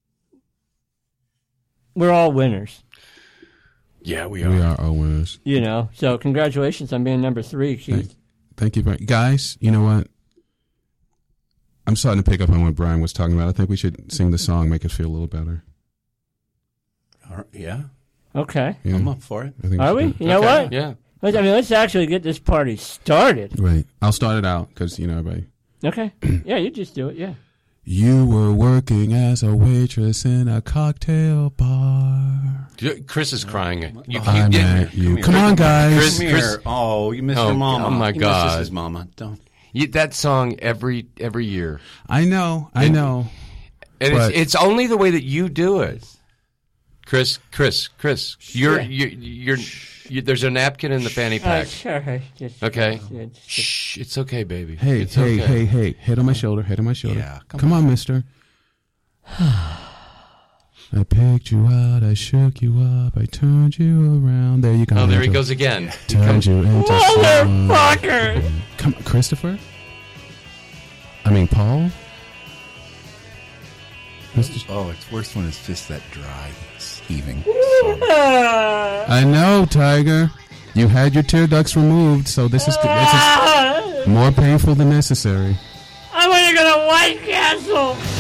Speaker 3: We're all winners,
Speaker 2: Yeah, we are.
Speaker 5: We are all winners.
Speaker 3: you know. So congratulations on being number three, Keith.
Speaker 5: Thank, thank you very guys. You know what? I'm starting to pick up on what Brian was talking about. I think we should sing the song, make us feel a little better.
Speaker 4: All right, yeah,
Speaker 3: Okay,
Speaker 5: Yeah.
Speaker 4: I'm up for it.
Speaker 5: I think
Speaker 3: are we?
Speaker 5: should do
Speaker 3: You know
Speaker 2: Okay,
Speaker 3: what?
Speaker 2: Yeah.
Speaker 3: Let's, I mean, let's actually get this party started.
Speaker 5: it. Right. I'll start it out because you know everybody.
Speaker 3: Okay. Yeah, you just do it. Yeah.
Speaker 5: You were working as a waitress in a cocktail bar.
Speaker 2: Chris is crying. You, you
Speaker 5: I
Speaker 2: did-
Speaker 5: met you.
Speaker 2: here.
Speaker 5: Come on, guys.
Speaker 2: Chris-
Speaker 4: Come
Speaker 2: Chris-
Speaker 4: here. Oh, you missed
Speaker 2: Oh,
Speaker 4: your mama.
Speaker 2: oh my
Speaker 4: He
Speaker 2: God.
Speaker 4: misses his mama. Don't.
Speaker 2: You, that song every every year,
Speaker 5: I know. I know.
Speaker 2: and
Speaker 5: But-
Speaker 2: it's it's only the way that you do it, Chris. Chris. Chris. You're
Speaker 3: Yeah.
Speaker 2: you're, you're you, there's a napkin in the fanny
Speaker 3: Uh,
Speaker 2: pack.
Speaker 3: sure. Just,
Speaker 2: Okay.
Speaker 3: yeah, just-
Speaker 2: Shh. It's okay, baby.
Speaker 5: Hey,
Speaker 2: it's
Speaker 5: hey,
Speaker 2: okay.
Speaker 5: hey, hey. Head on my shoulder. Head on my shoulder.
Speaker 4: Yeah, come
Speaker 5: Come on, mister. I picked you out. I shook you up. I turned you around. There you go.
Speaker 2: Oh, there he
Speaker 5: Angel.
Speaker 2: goes again.
Speaker 5: Turned you into someone.
Speaker 3: Motherfucker!
Speaker 5: Come on, Christopher? I mean, Paul?
Speaker 6: Oh, it's worse when it's just that dry heaving.
Speaker 5: I know, Tiger. You had your tear ducts removed, so this is, this is more painful than necessary.
Speaker 3: I want to go to White Castle.